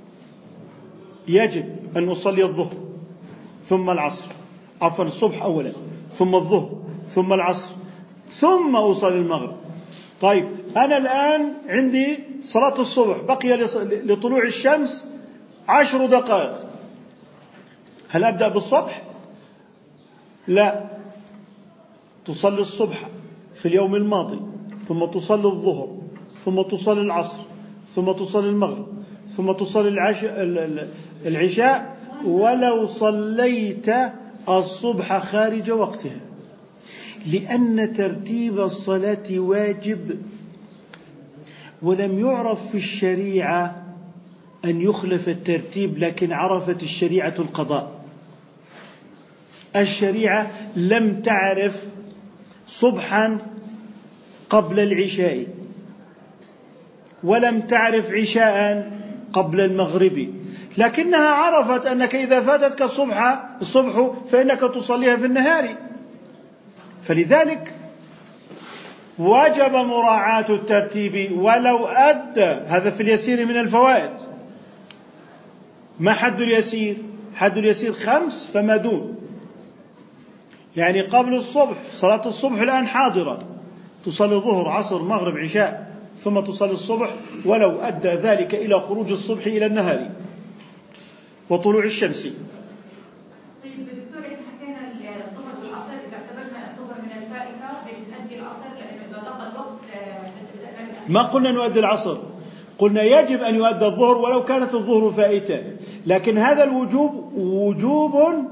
يجب أن أصلي الظهر ثم العصر، عفوا الصبح أولا ثم الظهر ثم العصر ثم أصلي المغرب. طيب أنا الآن عندي صلاة الصبح بقي لطلوع الشمس 10 دقائق، هل أبدأ بالصبح؟ لا، تصلي الصبح في اليوم الماضي ثم تصلي الظهر ثم تصلي العصر ثم تصلي المغرب ثم تصلي العشاء ولو صليت الصبح خارج وقتها، لأن ترتيب الصلاة واجب، ولم يعرف في الشريعة أن يخلف الترتيب، لكن عرفت الشريعة القضاء. الشريعة لم تعرف صبحا قبل العشاء، ولم تعرف عشاء قبل المغرب، لكنها عرفت أنك إذا فاتتك الصبح فإنك تصليها في النهار، فلذلك وجب مراعاة الترتيب ولو أدى. هذا في اليسير من الفوائد. ما حد اليسير؟ حد اليسير 5 فما دون، يعني قبل الصبح صلاة الصبح الآن حاضرة، تصلي ظهر عصر مغرب عشاء ثم تصلي الصبح ولو أدى ذلك إلى خروج الصبح إلى النهار وطلوع الشمس. طيب دكتور، إحنا حكينا الظهر والعصر إذا اعتبرنا الظهر من الفائتة بنؤدي العصر لأنه إذا ضاق الوقت ما قلنا نؤدي العصر، قلنا يجب أن يؤدى الظهر ولو كانت الظهر فائتة، لكن هذا الوجوب وجوب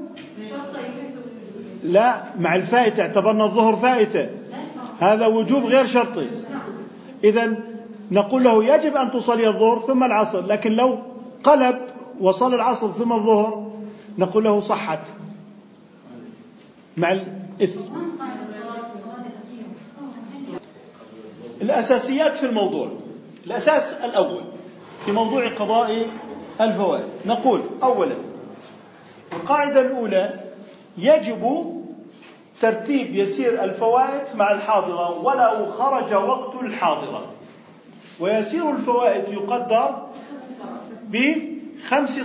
لا مع الفائتة، اعتبرنا الظهر فائتة، هذا وجوب غير شرطي. إذن نقول له يجب أن تصلي الظهر ثم العصر، لكن لو قلب وصل العصر ثم الظهر نقول له صحت مع الإثم. الأساسيات في الموضوع، الأساس الأول في موضوع قضاء الفوائد، نقول أولا القاعدة الأولى يجب ترتيب يسير الفوائد مع الحاضرة ولو خرج وقت الحاضرة. ويسير الفوائد يقدر ب5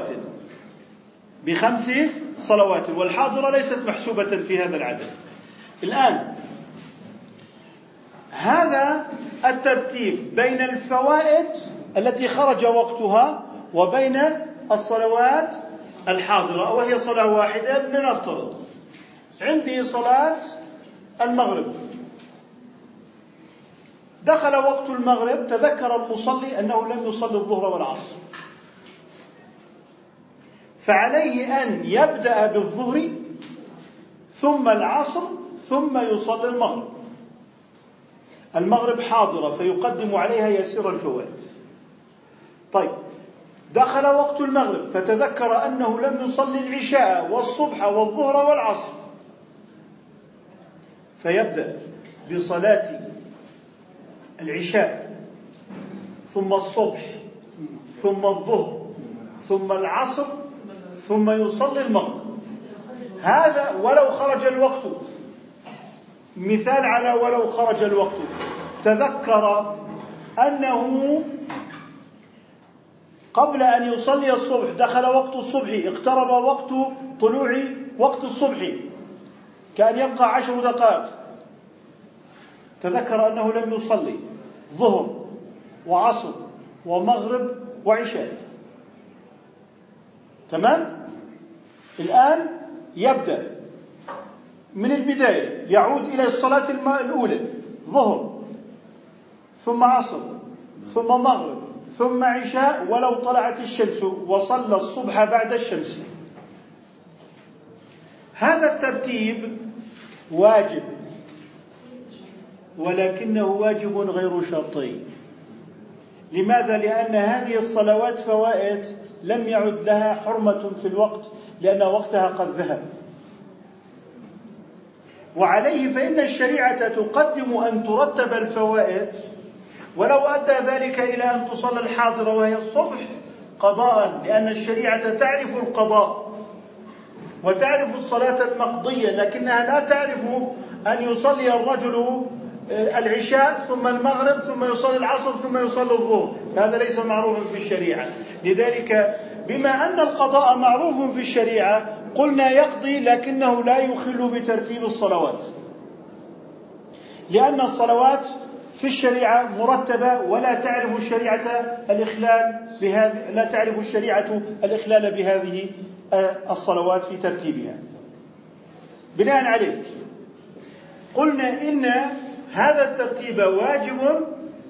صلوات، والحاضرة ليست محسوبة في هذا العدد. الآن هذا الترتيب بين الفوائد التي خرج وقتها وبين الصلوات الحاضرة، وهي صلاة واحدة. لنفترض عندي صلاة المغرب، دخل وقت المغرب، تذكر المصلي أنه لم يصلي الظهر والعصر، فعليه أن يبدأ بالظهر ثم العصر ثم يصلي المغرب. المغرب حاضرة فيقدم عليها يسير الفوائد. طيب دخل وقت المغرب فتذكر أنه لم يصلي العشاء والصبح والظهر والعصر، فيبدأ بصلاة العشاء ثم الصبح ثم الظهر ثم العصر ثم يصلي المغرب. هذا ولو خرج الوقت. مثال على ولو خرج الوقت، تذكر أنه قبل أن يصلي الصبح دخل وقت الصبح، اقترب وقت طلوع وقت الصبح كأن يبقى 10 دقائق، تذكر أنه لم يصلي ظهر وعصر ومغرب وعشاء. تمام؟ الآن يبدأ من البداية يعود إلى الصلاة الأولى، ظهر ثم عصر ثم مغرب ثم عشاء ولو طلعت الشمس، وصلى الصبح بعد الشمس. هذا الترتيب واجب، ولكنه واجب غير شرطي. لماذا؟ لأن هذه الصلوات فوائد لم يعد لها حرمة في الوقت، لأن وقتها قد ذهب. وعليه فإن الشريعة تقدم أن ترتب الفوائد، ولو أدى ذلك إلى أن تصلى الحاضرة وهي الصبح قضاء، لأن الشريعة تعرف القضاء وتعرف الصلاة المقضية، لكنها لا تعرف أن يصلي الرجل العشاء ثم المغرب ثم يصلي العصر ثم يصلي الظهر، هذا ليس معروفا في الشريعة. لذلك بما أن القضاء معروف في الشريعة قلنا يقضي، لكنه لا يخل بترتيب الصلوات، لأن الصلوات في الشريعة مرتبة، ولا تعرف الشريعة الإخلال بهذه الصلوات في ترتيبها. بناء عليه قلنا إن هذا الترتيب واجب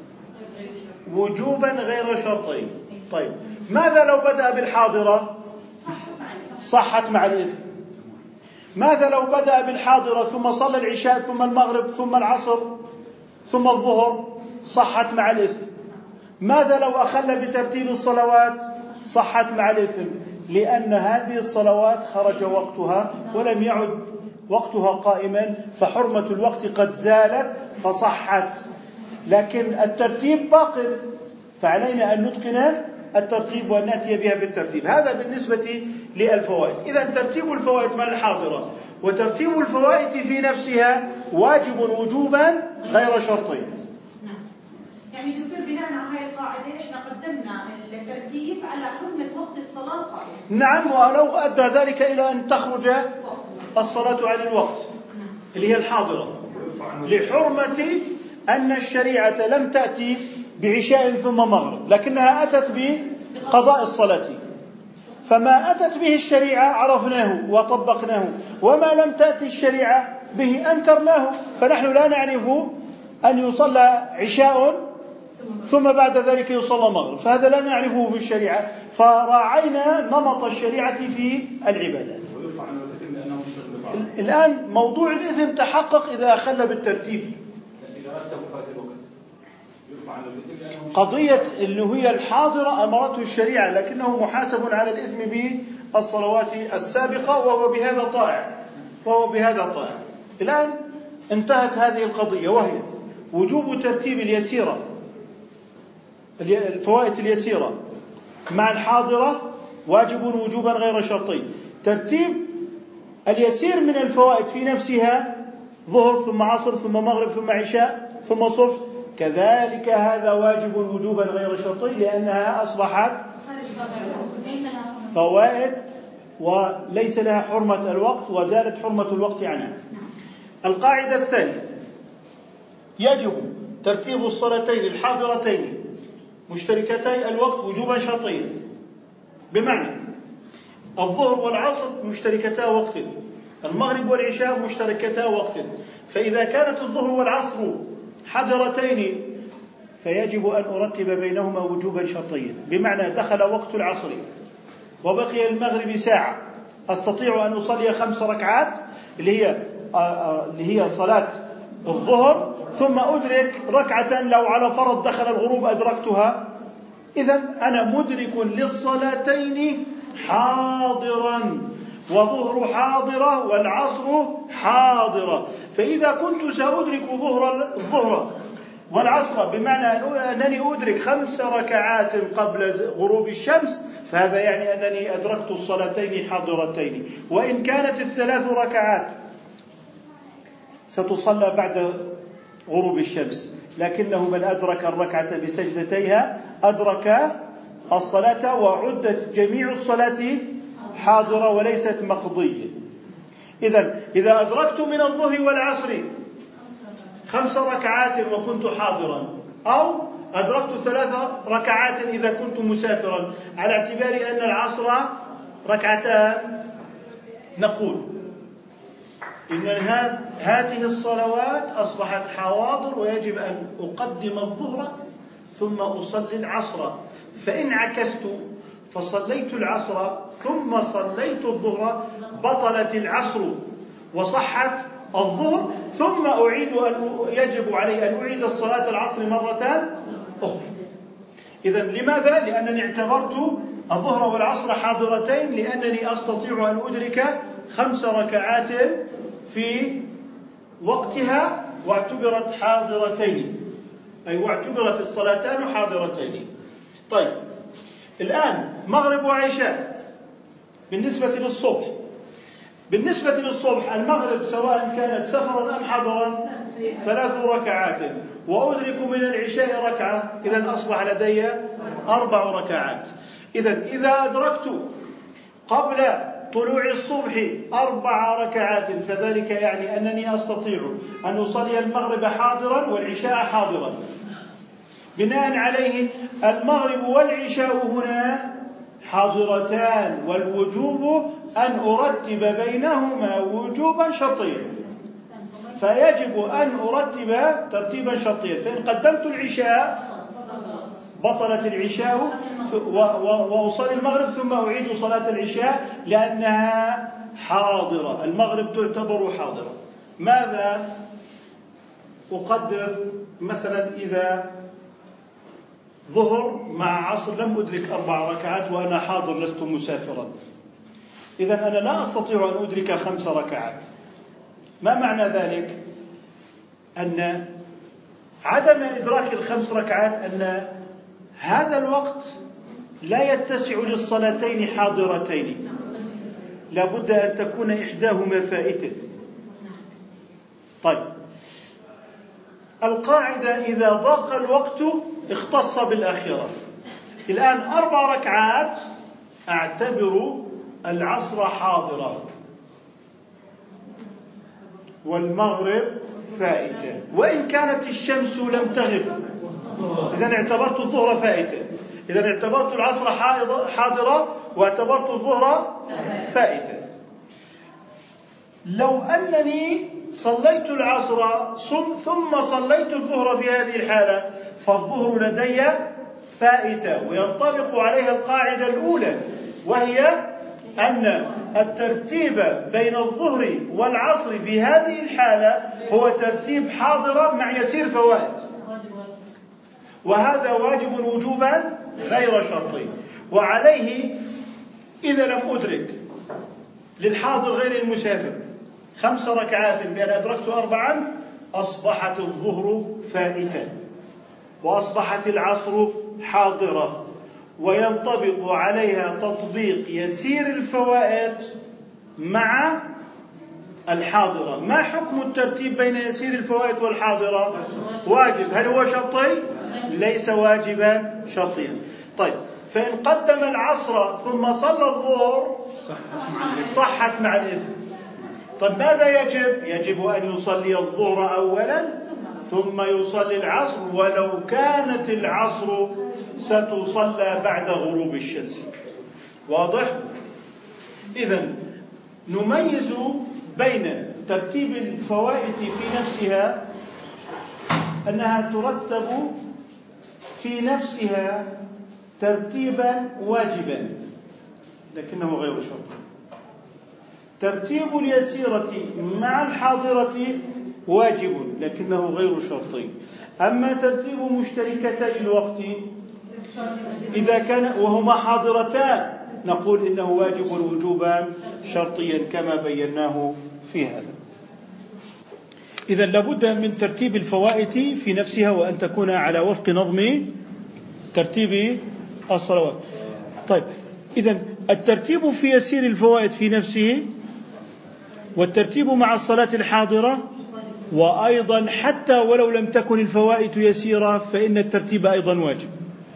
وجوبا غير شرطي. طيب ماذا لو بدأ بالحاضرة؟ صحت مع الإثم. ماذا لو بدأ بالحاضرة ثم صلى العشاء ثم المغرب ثم العصر ثم الظهر؟ صحت مع الإثم. ماذا لو أخل بترتيب الصلوات؟ صحت مع الإثم، لأن هذه الصلوات خرج وقتها ولم يعد وقتها قائما، فحرمة الوقت قد زالت فصحت، لكن الترتيب باق، فعلينا أن نتقن الترتيب وأن نأتي بها بالترتيب. هذا بالنسبة للفوائد. إذا ترتيب الفوائد مع الحاضرة وترتيب الفوائد في نفسها واجب وجوبا غير شرطي. يعني دكتور بناء على هذه القاعدة احنا قدمنا الترتيب على حرمة وقت الصلاة القائمة. نعم، ولو أدى ذلك إلى أن تخرج الصلاة عن الوقت اللي هي الحاضرة، لحرمة أن الشريعة لم تأتي بعشاء ثم مغرب، لكنها أتت بقضاء الصلاة، فما أتت به الشريعة عرفناه وطبقناه، وما لم تأتي الشريعة به أنكرناه. فنحن لا نعرف أن يصلى عشاء ثم بعد ذلك يصلى مغرب، فهذا لا نعرفه في الشريعة، فراعينا نمط الشريعة في العبادات. الآن موضوع الإثم تحقق إذا أخل بالترتيب. قضية اللي هي الحاضرة أمرته الشريعة، لكنه محاسب على الإثم بالصلوات السابقة وهو بهذا طائع. الآن انتهت هذه القضية، وهي وجوب ترتيب الفوائد اليسيرة مع الحاضرة واجب وجوبا غير شرطي. ترتيب اليسير من الفوائد في نفسها، ظهر ثم عصر ثم مغرب ثم عشاء ثم صبح، كذلك هذا واجب وجوبا غير شرطي، لأنها أصبحت فوائد وليس لها حرمة الوقت، وزالت حرمة الوقت عنها. القاعدة الثانية: يجب ترتيب الصلاتين الحاضرتين مشتركتي الوقت وجوبا شرطيا، بمعنى الظهر والعصر مشتركتا وقت، المغرب والعشاء مشتركتا وقت، فإذا كانت الظهر والعصر حاضرتين فيجب أن أرتب بينهما وجوبا شرطيا، بمعنى دخل وقت العصر وبقي المغرب ساعة، أستطيع أن أصلي 5 ركعات اللي هي صلاة الظهر، ثم أدرك ركعة لو على فرض دخل الغروب أدركتها. إذن أنا مدرك للصلاتين حاضرا، وظهر حاضرة والعصر حاضرة. فإذا كنت سأدرك الظهر والعصر بمعنى أنني أدرك 5 ركعات قبل غروب الشمس، فهذا يعني أنني أدركت الصلاتين حاضرتين، وإن كانت 3 ركعات ستصلى بعد غروب الشمس، لكنه من أدرك الركعة بسجدتيها أدرك الصلاة، وعدت جميع الصلاة حاضرة وليست مقضية. إذا أدركت من الظهر والعصر 5 ركعات وكنت حاضرا، أو أدركت 3 ركعات إذا كنت مسافرا، على اعتبار أن العصر 2 ركعتان، نقول إن هذه الصلوات أصبحت حواضر ويجب أن أقدم الظهر ثم أصلي العصر. فإن عكست فصليت العصر ثم صليت الظهر بطلت العصر وصحت الظهر، ثم يجب علي أن أعيد الصلاة العصر مرة أخرى. إذن لماذا؟ لأنني اعتبرت الظهر والعصر حاضرتين، لأنني أستطيع أن أدرك 5 ركعات في وقتها واعتبرت حاضرتين، أي واعتبرت الصلاتان حاضرتين. طيب الآن مغرب وعشاء. بالنسبة للصبح المغرب سواء كانت سفرا أم حضرا 3 ركعات، وأدرك من العشاء ركعة، إذن أصبح لدي 4 ركعات. إذا أدركت قبل طلوع الصبح 4 ركعات فذلك يعني أنني أستطيع أن أصلي المغرب حاضرا والعشاء حاضرا. بناء عليه المغرب والعشاء هنا حاضرتان، والوجوب أن أرتب بينهما وجوبا شرطيا، فيجب أن أرتب ترتيبا شرطيا. فإن قدمت العشاء بطلت العشاء وأصلي المغرب ثم أعيد صلاة العشاء لأنها حاضرة. المغرب تعتبر حاضرة. ماذا أقدر؟ مثلا إذا ظهر مع عصر لم أدرك 4 ركعات وأنا حاضر لست مسافرا، إذن أنا لا أستطيع أن أدرك 5 ركعات. ما معنى ذلك؟ أن عدم إدراك ال5 ركعات أن هذا الوقت لا يتسع للصلاتين حاضرتين، لابد أن تكون إحداهما فائتة. طيب القاعدة إذا ضاق الوقت اختص بالآخرة. الآن 4 ركعات أعتبر العصر حاضرة والمغرب فائتة، وإن كانت الشمس لم تغب، إذن اعتبرت الظهر فائتة، إذن اعتبرت العصر حاضرة واعتبرت الظهر فائتة. لو أنني صليت العصر ثم صليت الظهر في هذه الحالة فالظهر لدي فائتة، وينطبق عليها القاعدة الأولى، وهي أن الترتيب بين الظهر والعصر في هذه الحالة هو ترتيب حاضرة مع يسير فوائد، وهذا واجب وجوبا غير شرطي. وعليه إذا لم أدرك للحاضر غير المسافر 5 ركعات بأن أدركت 4 أصبحت الظهر فائتة وأصبحت العصر حاضرة، وينطبق عليها تطبيق يسير الفوائد مع الحاضرة. ما حكم الترتيب بين يسير الفوائد والحاضرة؟ واجب. هل هو شرطي؟ ليس واجبا شرطيا. طيب فإن قدم العصر ثم صلى الظهر صحت مع الإثم. طيب ماذا يجب؟ يجب أن يصلي الظهر أولا ثم يصلي العصر، ولو كانت العصر ستصلى بعد غروب الشمس. واضح؟ إذن نميز بين ترتيب الفوائد في نفسها أنها ترتب في نفسها ترتيبا واجبا لكنه غير شرطي. ترتيب اليسيرة مع الحاضرة واجب لكنه غير شرطي. أما ترتيب مشتركتي الوقت إذا كان وهما حاضرتان نقول إنه واجب وجوبا شرطيا كما بيناه في هذا. إذا لابد من ترتيب الفوائد في نفسها وأن تكون على وفق نظم ترتيب الصلوات. طيب إذا الترتيب في يسير الفوائد في نفسه والترتيب مع الصلاة الحاضرة، وأيضا حتى ولو لم تكن الفوائد يسيرة فإن الترتيب أيضا واجب،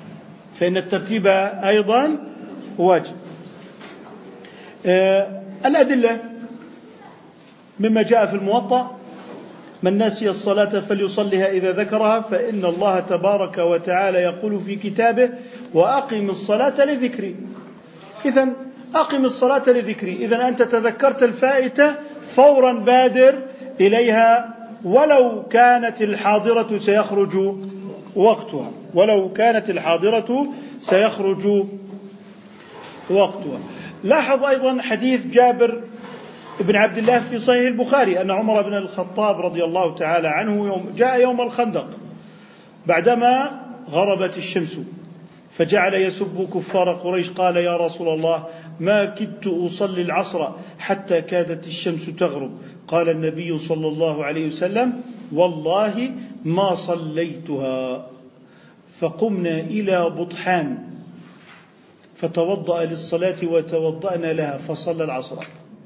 الأدلة مما جاء في الموطأ: من نسي الصلاة فليصلها إذا ذكرها فإن الله تبارك وتعالى يقول في كتابه: وأقم الصلاة لذكري. إذن أقم الصلاة لذكري. إذن أنت تذكرت الفائتة فورا بادر إليها ولو كانت الحاضرة سيخرج وقتها، ولو كانت الحاضرة سيخرج وقتها. لاحظ أيضا حديث جابر بن عبد الله في صحيح البخاري أن عمر بن الخطاب رضي الله تعالى عنه جاء يوم الخندق بعدما غربت الشمس فجعل يسب كفار قريش، قال: يا رسول الله، ما كدت أصلي العصر حتى كادت الشمس تغرب. قال النبي صلى الله عليه وسلم: والله ما صليتها. فقمنا إلى بطحان فتوضأ للصلاة وتوضأنا لها فصلى العصر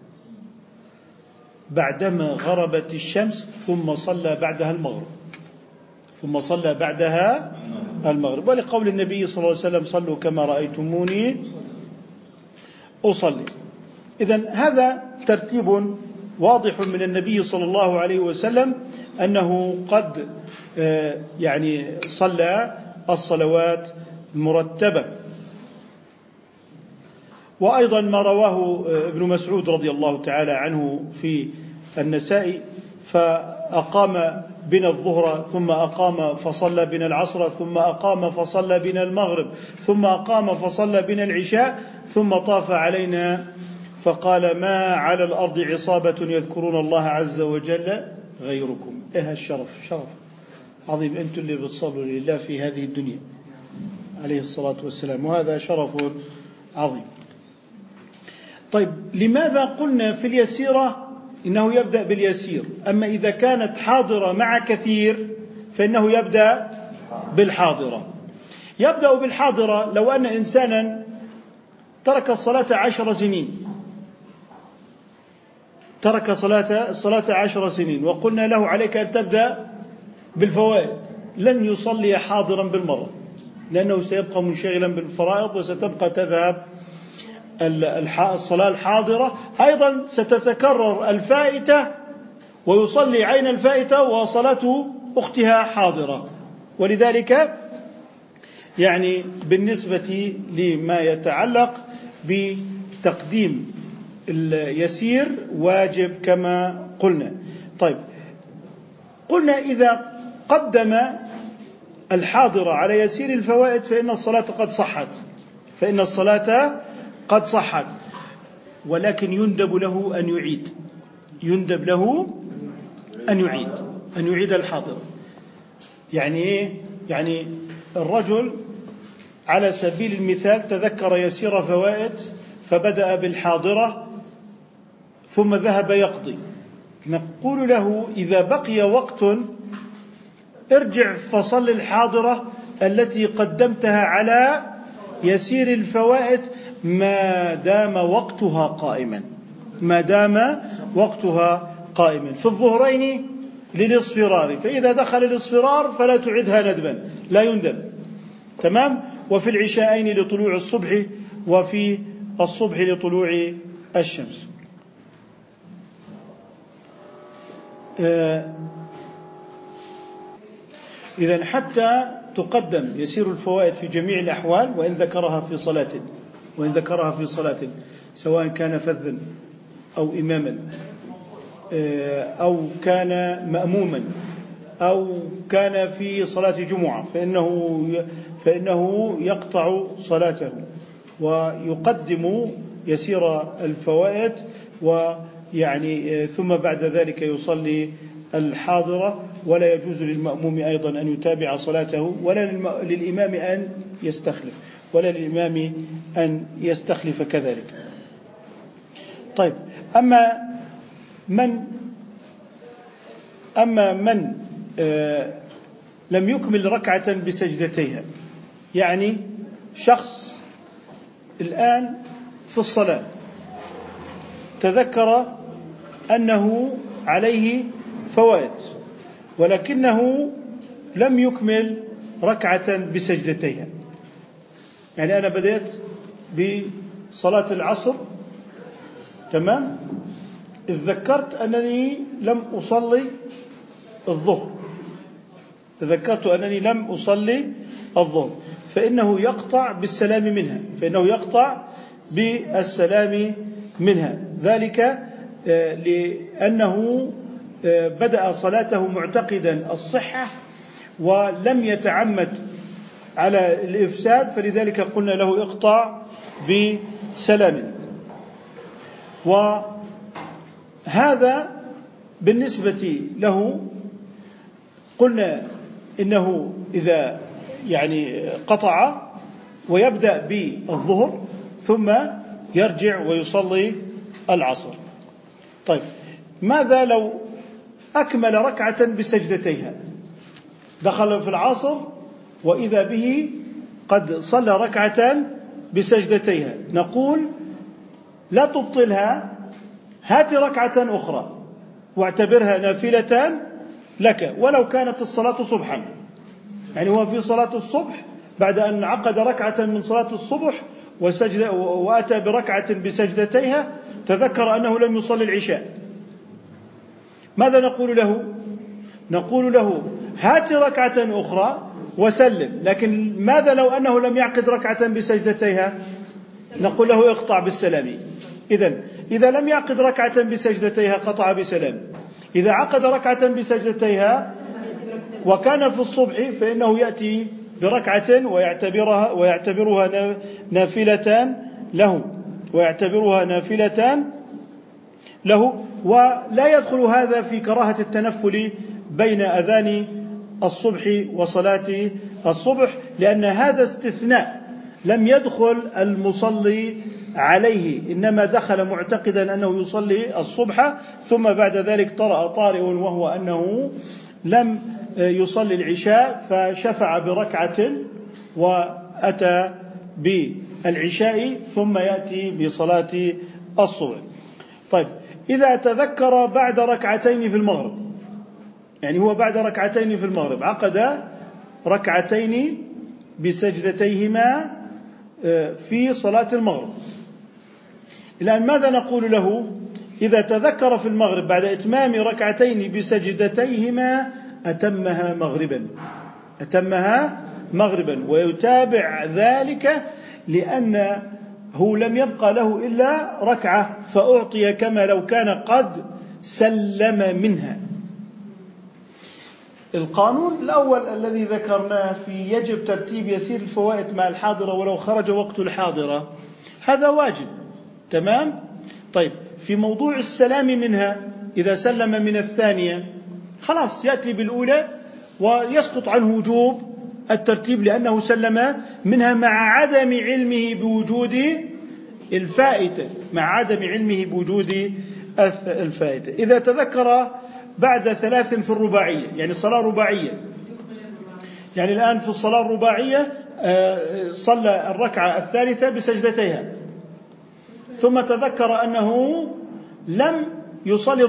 بعدما غربت الشمس، ثم صلى بعدها المغرب، ولقول النبي صلى الله عليه وسلم: صلوا كما رأيتموني أصلي. إذن هذا ترتيب واضح من النبي صلى الله عليه وسلم أنه قد صلى الصلوات مرتبة. وأيضا ما رواه ابن مسعود رضي الله تعالى عنه في النسائي: فأقام بنا الظهر ثم أقام فصلى بنا العصر ثم أقام فصلى بنا المغرب ثم أقام فصلى بنا العشاء ثم طاف علينا فقال: ما على الأرض عصابة يذكرون الله عز وجل غيركم. الشرف شرف عظيم، أنتم اللي بتصلوا لله في هذه الدنيا عليه الصلاة والسلام، وهذا شرف عظيم. طيب، لماذا قلنا في اليسيرة إنه يبدأ باليسير، أما إذا كانت حاضرة مع كثير فإنه يبدأ بالحاضرة؟ يبدأ بالحاضرة لو أن إنسانا ترك الصلاة 10 سنين، ترك الصلاة 10 سنين، وقلنا له: عليك أن تبدأ بالفوائد، لن يصلي حاضرا بالمرة، لأنه سيبقى منشغلا بالفرائض وستبقى تذهب الصلاة الحاضرة. أيضا ستتكرر الفائتة ويصلي عين الفائتة وصلاة أختها حاضرة. ولذلك بالنسبة لما يتعلق بتقديم اليسير واجب كما قلنا. طيب، قلنا إذا قدم الحاضرة على يسير الفوائد فإن الصلاة قد صحت، ولكن يندب له أن يعيد الحاضرة. يعني الرجل على سبيل المثال تذكر يسير فوائد فبدأ بالحاضرة ثم ذهب يقضي، نقول له: إذا بقي وقت ارجع فصل الحاضرة التي قدمتها على يسير الفوائد ما دام وقتها قائما في الظهرين للاصفرار، فإذا دخل الاصفرار فلا تعدها ندبا، لا يندب، تمام. وفي العشاءين لطلوع الصبح، وفي الصبح لطلوع الشمس. إذن حتى تقدم يسير الفوائد في جميع الأحوال، وإن ذكرها في صلاة سواء كان فذا أو إماما أو كان مأموما أو كان في صلاة جمعة، فإنه يقطع صلاته ويقدم يسير الفوائد، ثم بعد ذلك يصلي الحاضرة. ولا يجوز للمأموم أيضا أن يتابع صلاته، ولا للإمام أن يستخلف كذلك. طيب، أما من لم يكمل ركعة بسجدتيها، يعني شخص الآن في الصلاة تذكر أنه عليه فوائد ولكنه لم يكمل ركعة بسجدتيها. يعني أنا بدأت بصلاة العصر، تمام، إذ ذكرت أنني لم أصلي الظهر، فإنه يقطع بالسلام منها، ذلك لأنه بدأ صلاته معتقدا الصحة ولم يتعمد على الإفساد، فلذلك قلنا له اقطع بسلام. وهذا بالنسبة له قلنا إنه إذا قطع ويبدأ بالظهر ثم يرجع ويصلي العصر. طيب، ماذا لو أكمل ركعة بسجدتيها؟ دخل في العصر وإذا به قد صلى ركعة بسجدتيها، نقول لا تبطلها، هات ركعة أخرى واعتبرها نافلة لك ولو كانت الصلاة صبحا. هو في صلاة الصبح بعد أن عقد ركعة من صلاة الصبح وأتى بركعة بسجدتيها تذكر أنه لم يصلي العشاء، ماذا نقول له؟ نقول له هات ركعة أخرى وسلم. لكن ماذا لو أنه لم يعقد ركعة بسجدتيها؟ نقول له اقطع بالسلام. إذا لم يعقد ركعة بسجدتيها قطع بسلام. إذا عقد ركعة بسجدتيها وكان في الصبح فإنه يأتي بركعة ويعتبرها نافلة له ولا يدخل هذا في كراهة التنفل بين أذان الصبح وصلاة الصبح، لأن هذا استثناء لم يدخل المصلي عليه، إنما دخل معتقدا أنه يصلي الصبح ثم بعد ذلك طرأ طارئ وهو أنه لم يصلي العشاء فشفع بركعة وأتى بالعشاء ثم يأتي بصلاة الصبح. طيب، إذا تذكر بعد ركعتين في المغرب، هو بعد ركعتين في المغرب عقد ركعتين بسجدتيهما في صلاة المغرب، الآن ماذا نقول له؟ إذا تذكر في المغرب بعد إتمام ركعتين بسجدتيهما أتمها مغربا ويتابع ذلك، لأنه لم يبقى له إلا ركعة فأعطي كما لو كان قد سلم منها. القانون الأول الذي ذكرناه في يجب ترتيب يسير الفوائد مع الحاضرة ولو خرج وقت الحاضرة، هذا واجب، تمام؟ طيب، في موضوع السلام منها إذا سلم من الثانية خلاص يأتي بالأولى ويسقط عنه وجوب الترتيب لأنه سلم منها مع عدم علمه بوجود الفائدة. إذا تذكر بعد 3 في الرباعية، صلاة رباعية، الآن في الصلاة الرباعية صلى الركعة الثالثة بسجدتيها ثم تذكر أنه لم يصلي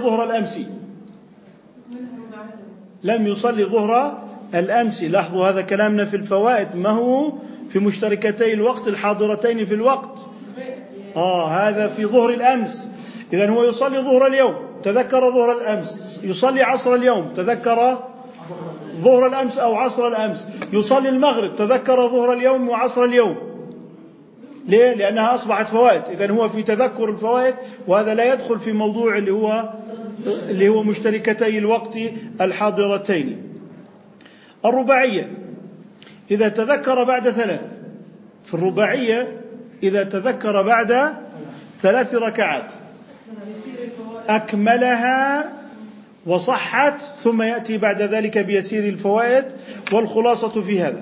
ظهر الأمس. لاحظوا هذا كلامنا في الفوائد، ما هو في مشتركتي الوقت الحاضرتين في الوقت. هذا في ظهر الأمس. إذن هو يصلي ظهر اليوم تذكر ظهر الأمس، يصلي عصر اليوم تذكر ظهر الأمس أو عصر الأمس، يصلي المغرب تذكر ظهر اليوم وعصر اليوم. ليه؟ لأنها أصبحت فوائد. إذن هو في تذكر الفوائد، وهذا لا يدخل في موضوع اللي هو مشتركتي الوقت الحاضرتين. الرباعية إذا تذكر بعد 3، في الرباعية إذا تذكر بعد 3 ركعات أكملها وصحت ثم يأتي بعد ذلك بيسير الفوائد. والخلاصة في هذا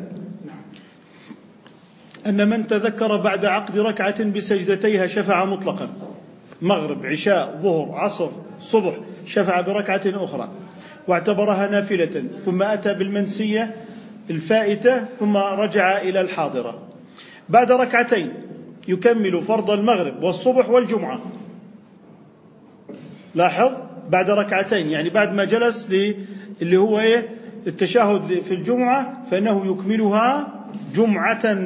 أن من تذكر بعد عقد ركعة بسجدتيها شفع مطلقا، مغرب عشاء ظهر عصر صبح، شفع بركعة أخرى واعتبرها نافلة ثم أتى بالمنسية الفائتة ثم رجع إلى الحاضرة. بعد ركعتين يكمل فرض المغرب والصبح والجمعة. لاحظ بعد ركعتين، بعد ما جلس اللي هو التشهد في الجمعة فإنه يكملها جمعة.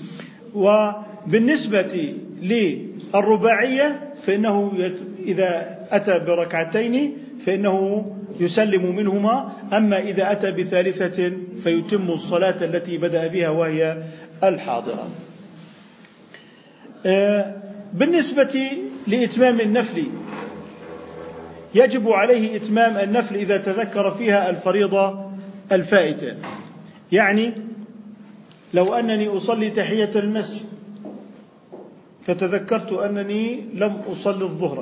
وبالنسبة للرباعية فإنه إذا أتى بركعتين فإنه يسلم منهما، أما إذا أتى بثالثة فيتم الصلاة التي بدأ بها وهي الحاضرة. بالنسبة لإتمام النفل يجب عليه إتمام النفل إذا تذكر فيها الفريضة الفائتة. يعني لو أنني أصلي تحية المسجد فتذكرت أنني لم أصلي الظهر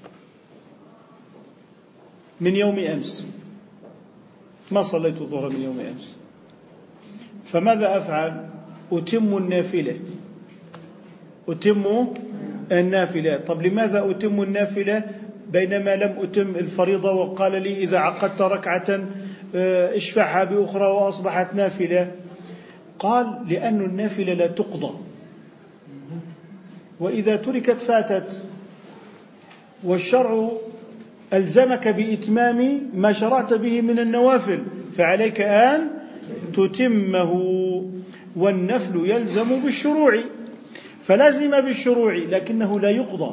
من يوم أمس، ما صليت الظهر من يوم أمس، فماذا أفعل؟ أتم النافلة. طب لماذا أتم النافلة بينما لم أتم الفريضة؟ وقال لي إذا عقدت ركعة اشفعها بأخرى وأصبحت نافلة. قال لأن النافلة لا تقضى، وإذا تركت فاتت، والشرع ألزمك بإتمام ما شرعت به من النوافل، فعليك أن تتمه. والنفل يلزم بالشروع، فلازم بالشروع لكنه لا يقضى،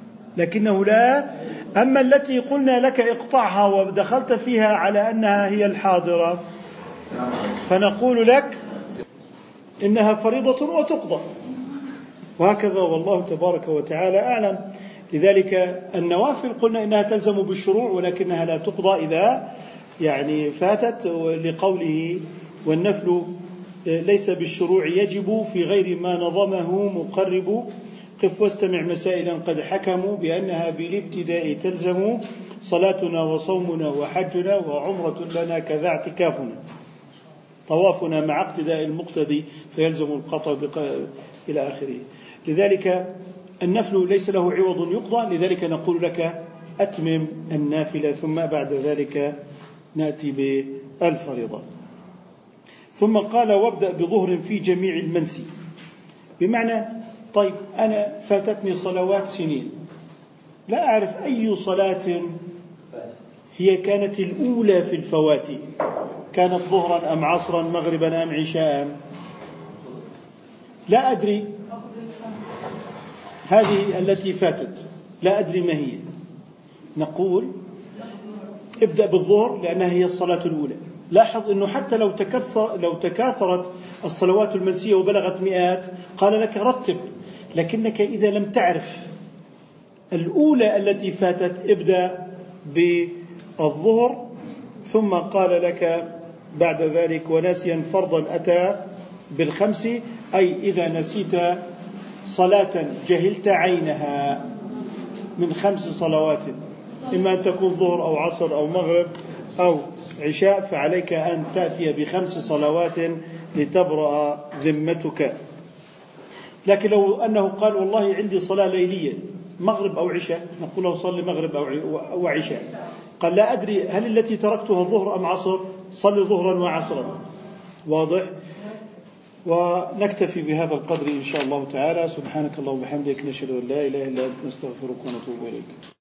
أما التي قلنا لك اقطعها ودخلت فيها على أنها هي الحاضرة فنقول لك إنها فريضة وتقضى، وهكذا والله تبارك وتعالى أعلم. لذلك النوافل قلنا إنها تلزم بالشروع ولكنها لا تقضى إذا فاتت، لقوله والنفل ليس بالشروع يجب في غير ما نظمه مقرب. قف واستمع مسائلا قد حكموا بأنها بالابتداء تلزم، صلاتنا وصومنا وحجنا وعمرة لنا كذا اعتكافنا، طوافنا مع اقتداء المقتدي فيلزم القطع إلى آخره. لذلك النفل ليس له عوض يقضى، لذلك نقول لك أتمم النافلة ثم بعد ذلك نأتي بالفريضة. ثم قال وابدأ بظهر في جميع المنسي، بمعنى طيب أنا فاتتني صلوات سنين لا أعرف أي صلاة هي كانت الأولى في الفوات، كانت ظهرا أم عصرا مغربا أم عشاء، لا أدري، هذه التي فاتت لا أدري ما هي. نقول ابدأ بالظهر لأنها هي الصلاة الأولى. لاحظ أنه حتى لو تكاثرت الصلوات المنسية وبلغت مئات قال لك رتب، لكنك إذا لم تعرف الأولى التي فاتت ابدأ بالظهر. ثم قال لك بعد ذلك وناسيا فرضا أتى بالخمس، أي إذا نسيت صلاة جهلت عينها من 5 صلوات، إما أن تكون ظهر أو عصر أو مغرب أو عشاء، فعليك أن تأتي ب5 صلوات لتبرأ ذمتك. لكن لو أنه قال والله عندي صلاة ليلية مغرب أو عشاء، نقول له صلي مغرب أو عشاء. قال لا أدري هل التي تركتها ظهر أم عصر، صلي ظهرا وعصرا. واضح؟ ونكتفي بهذا القدر إن شاء الله تعالى. سبحانك اللهم وبحمدك نشهد أن لا إله إلا أنت نستغفرك ونتوب إليك.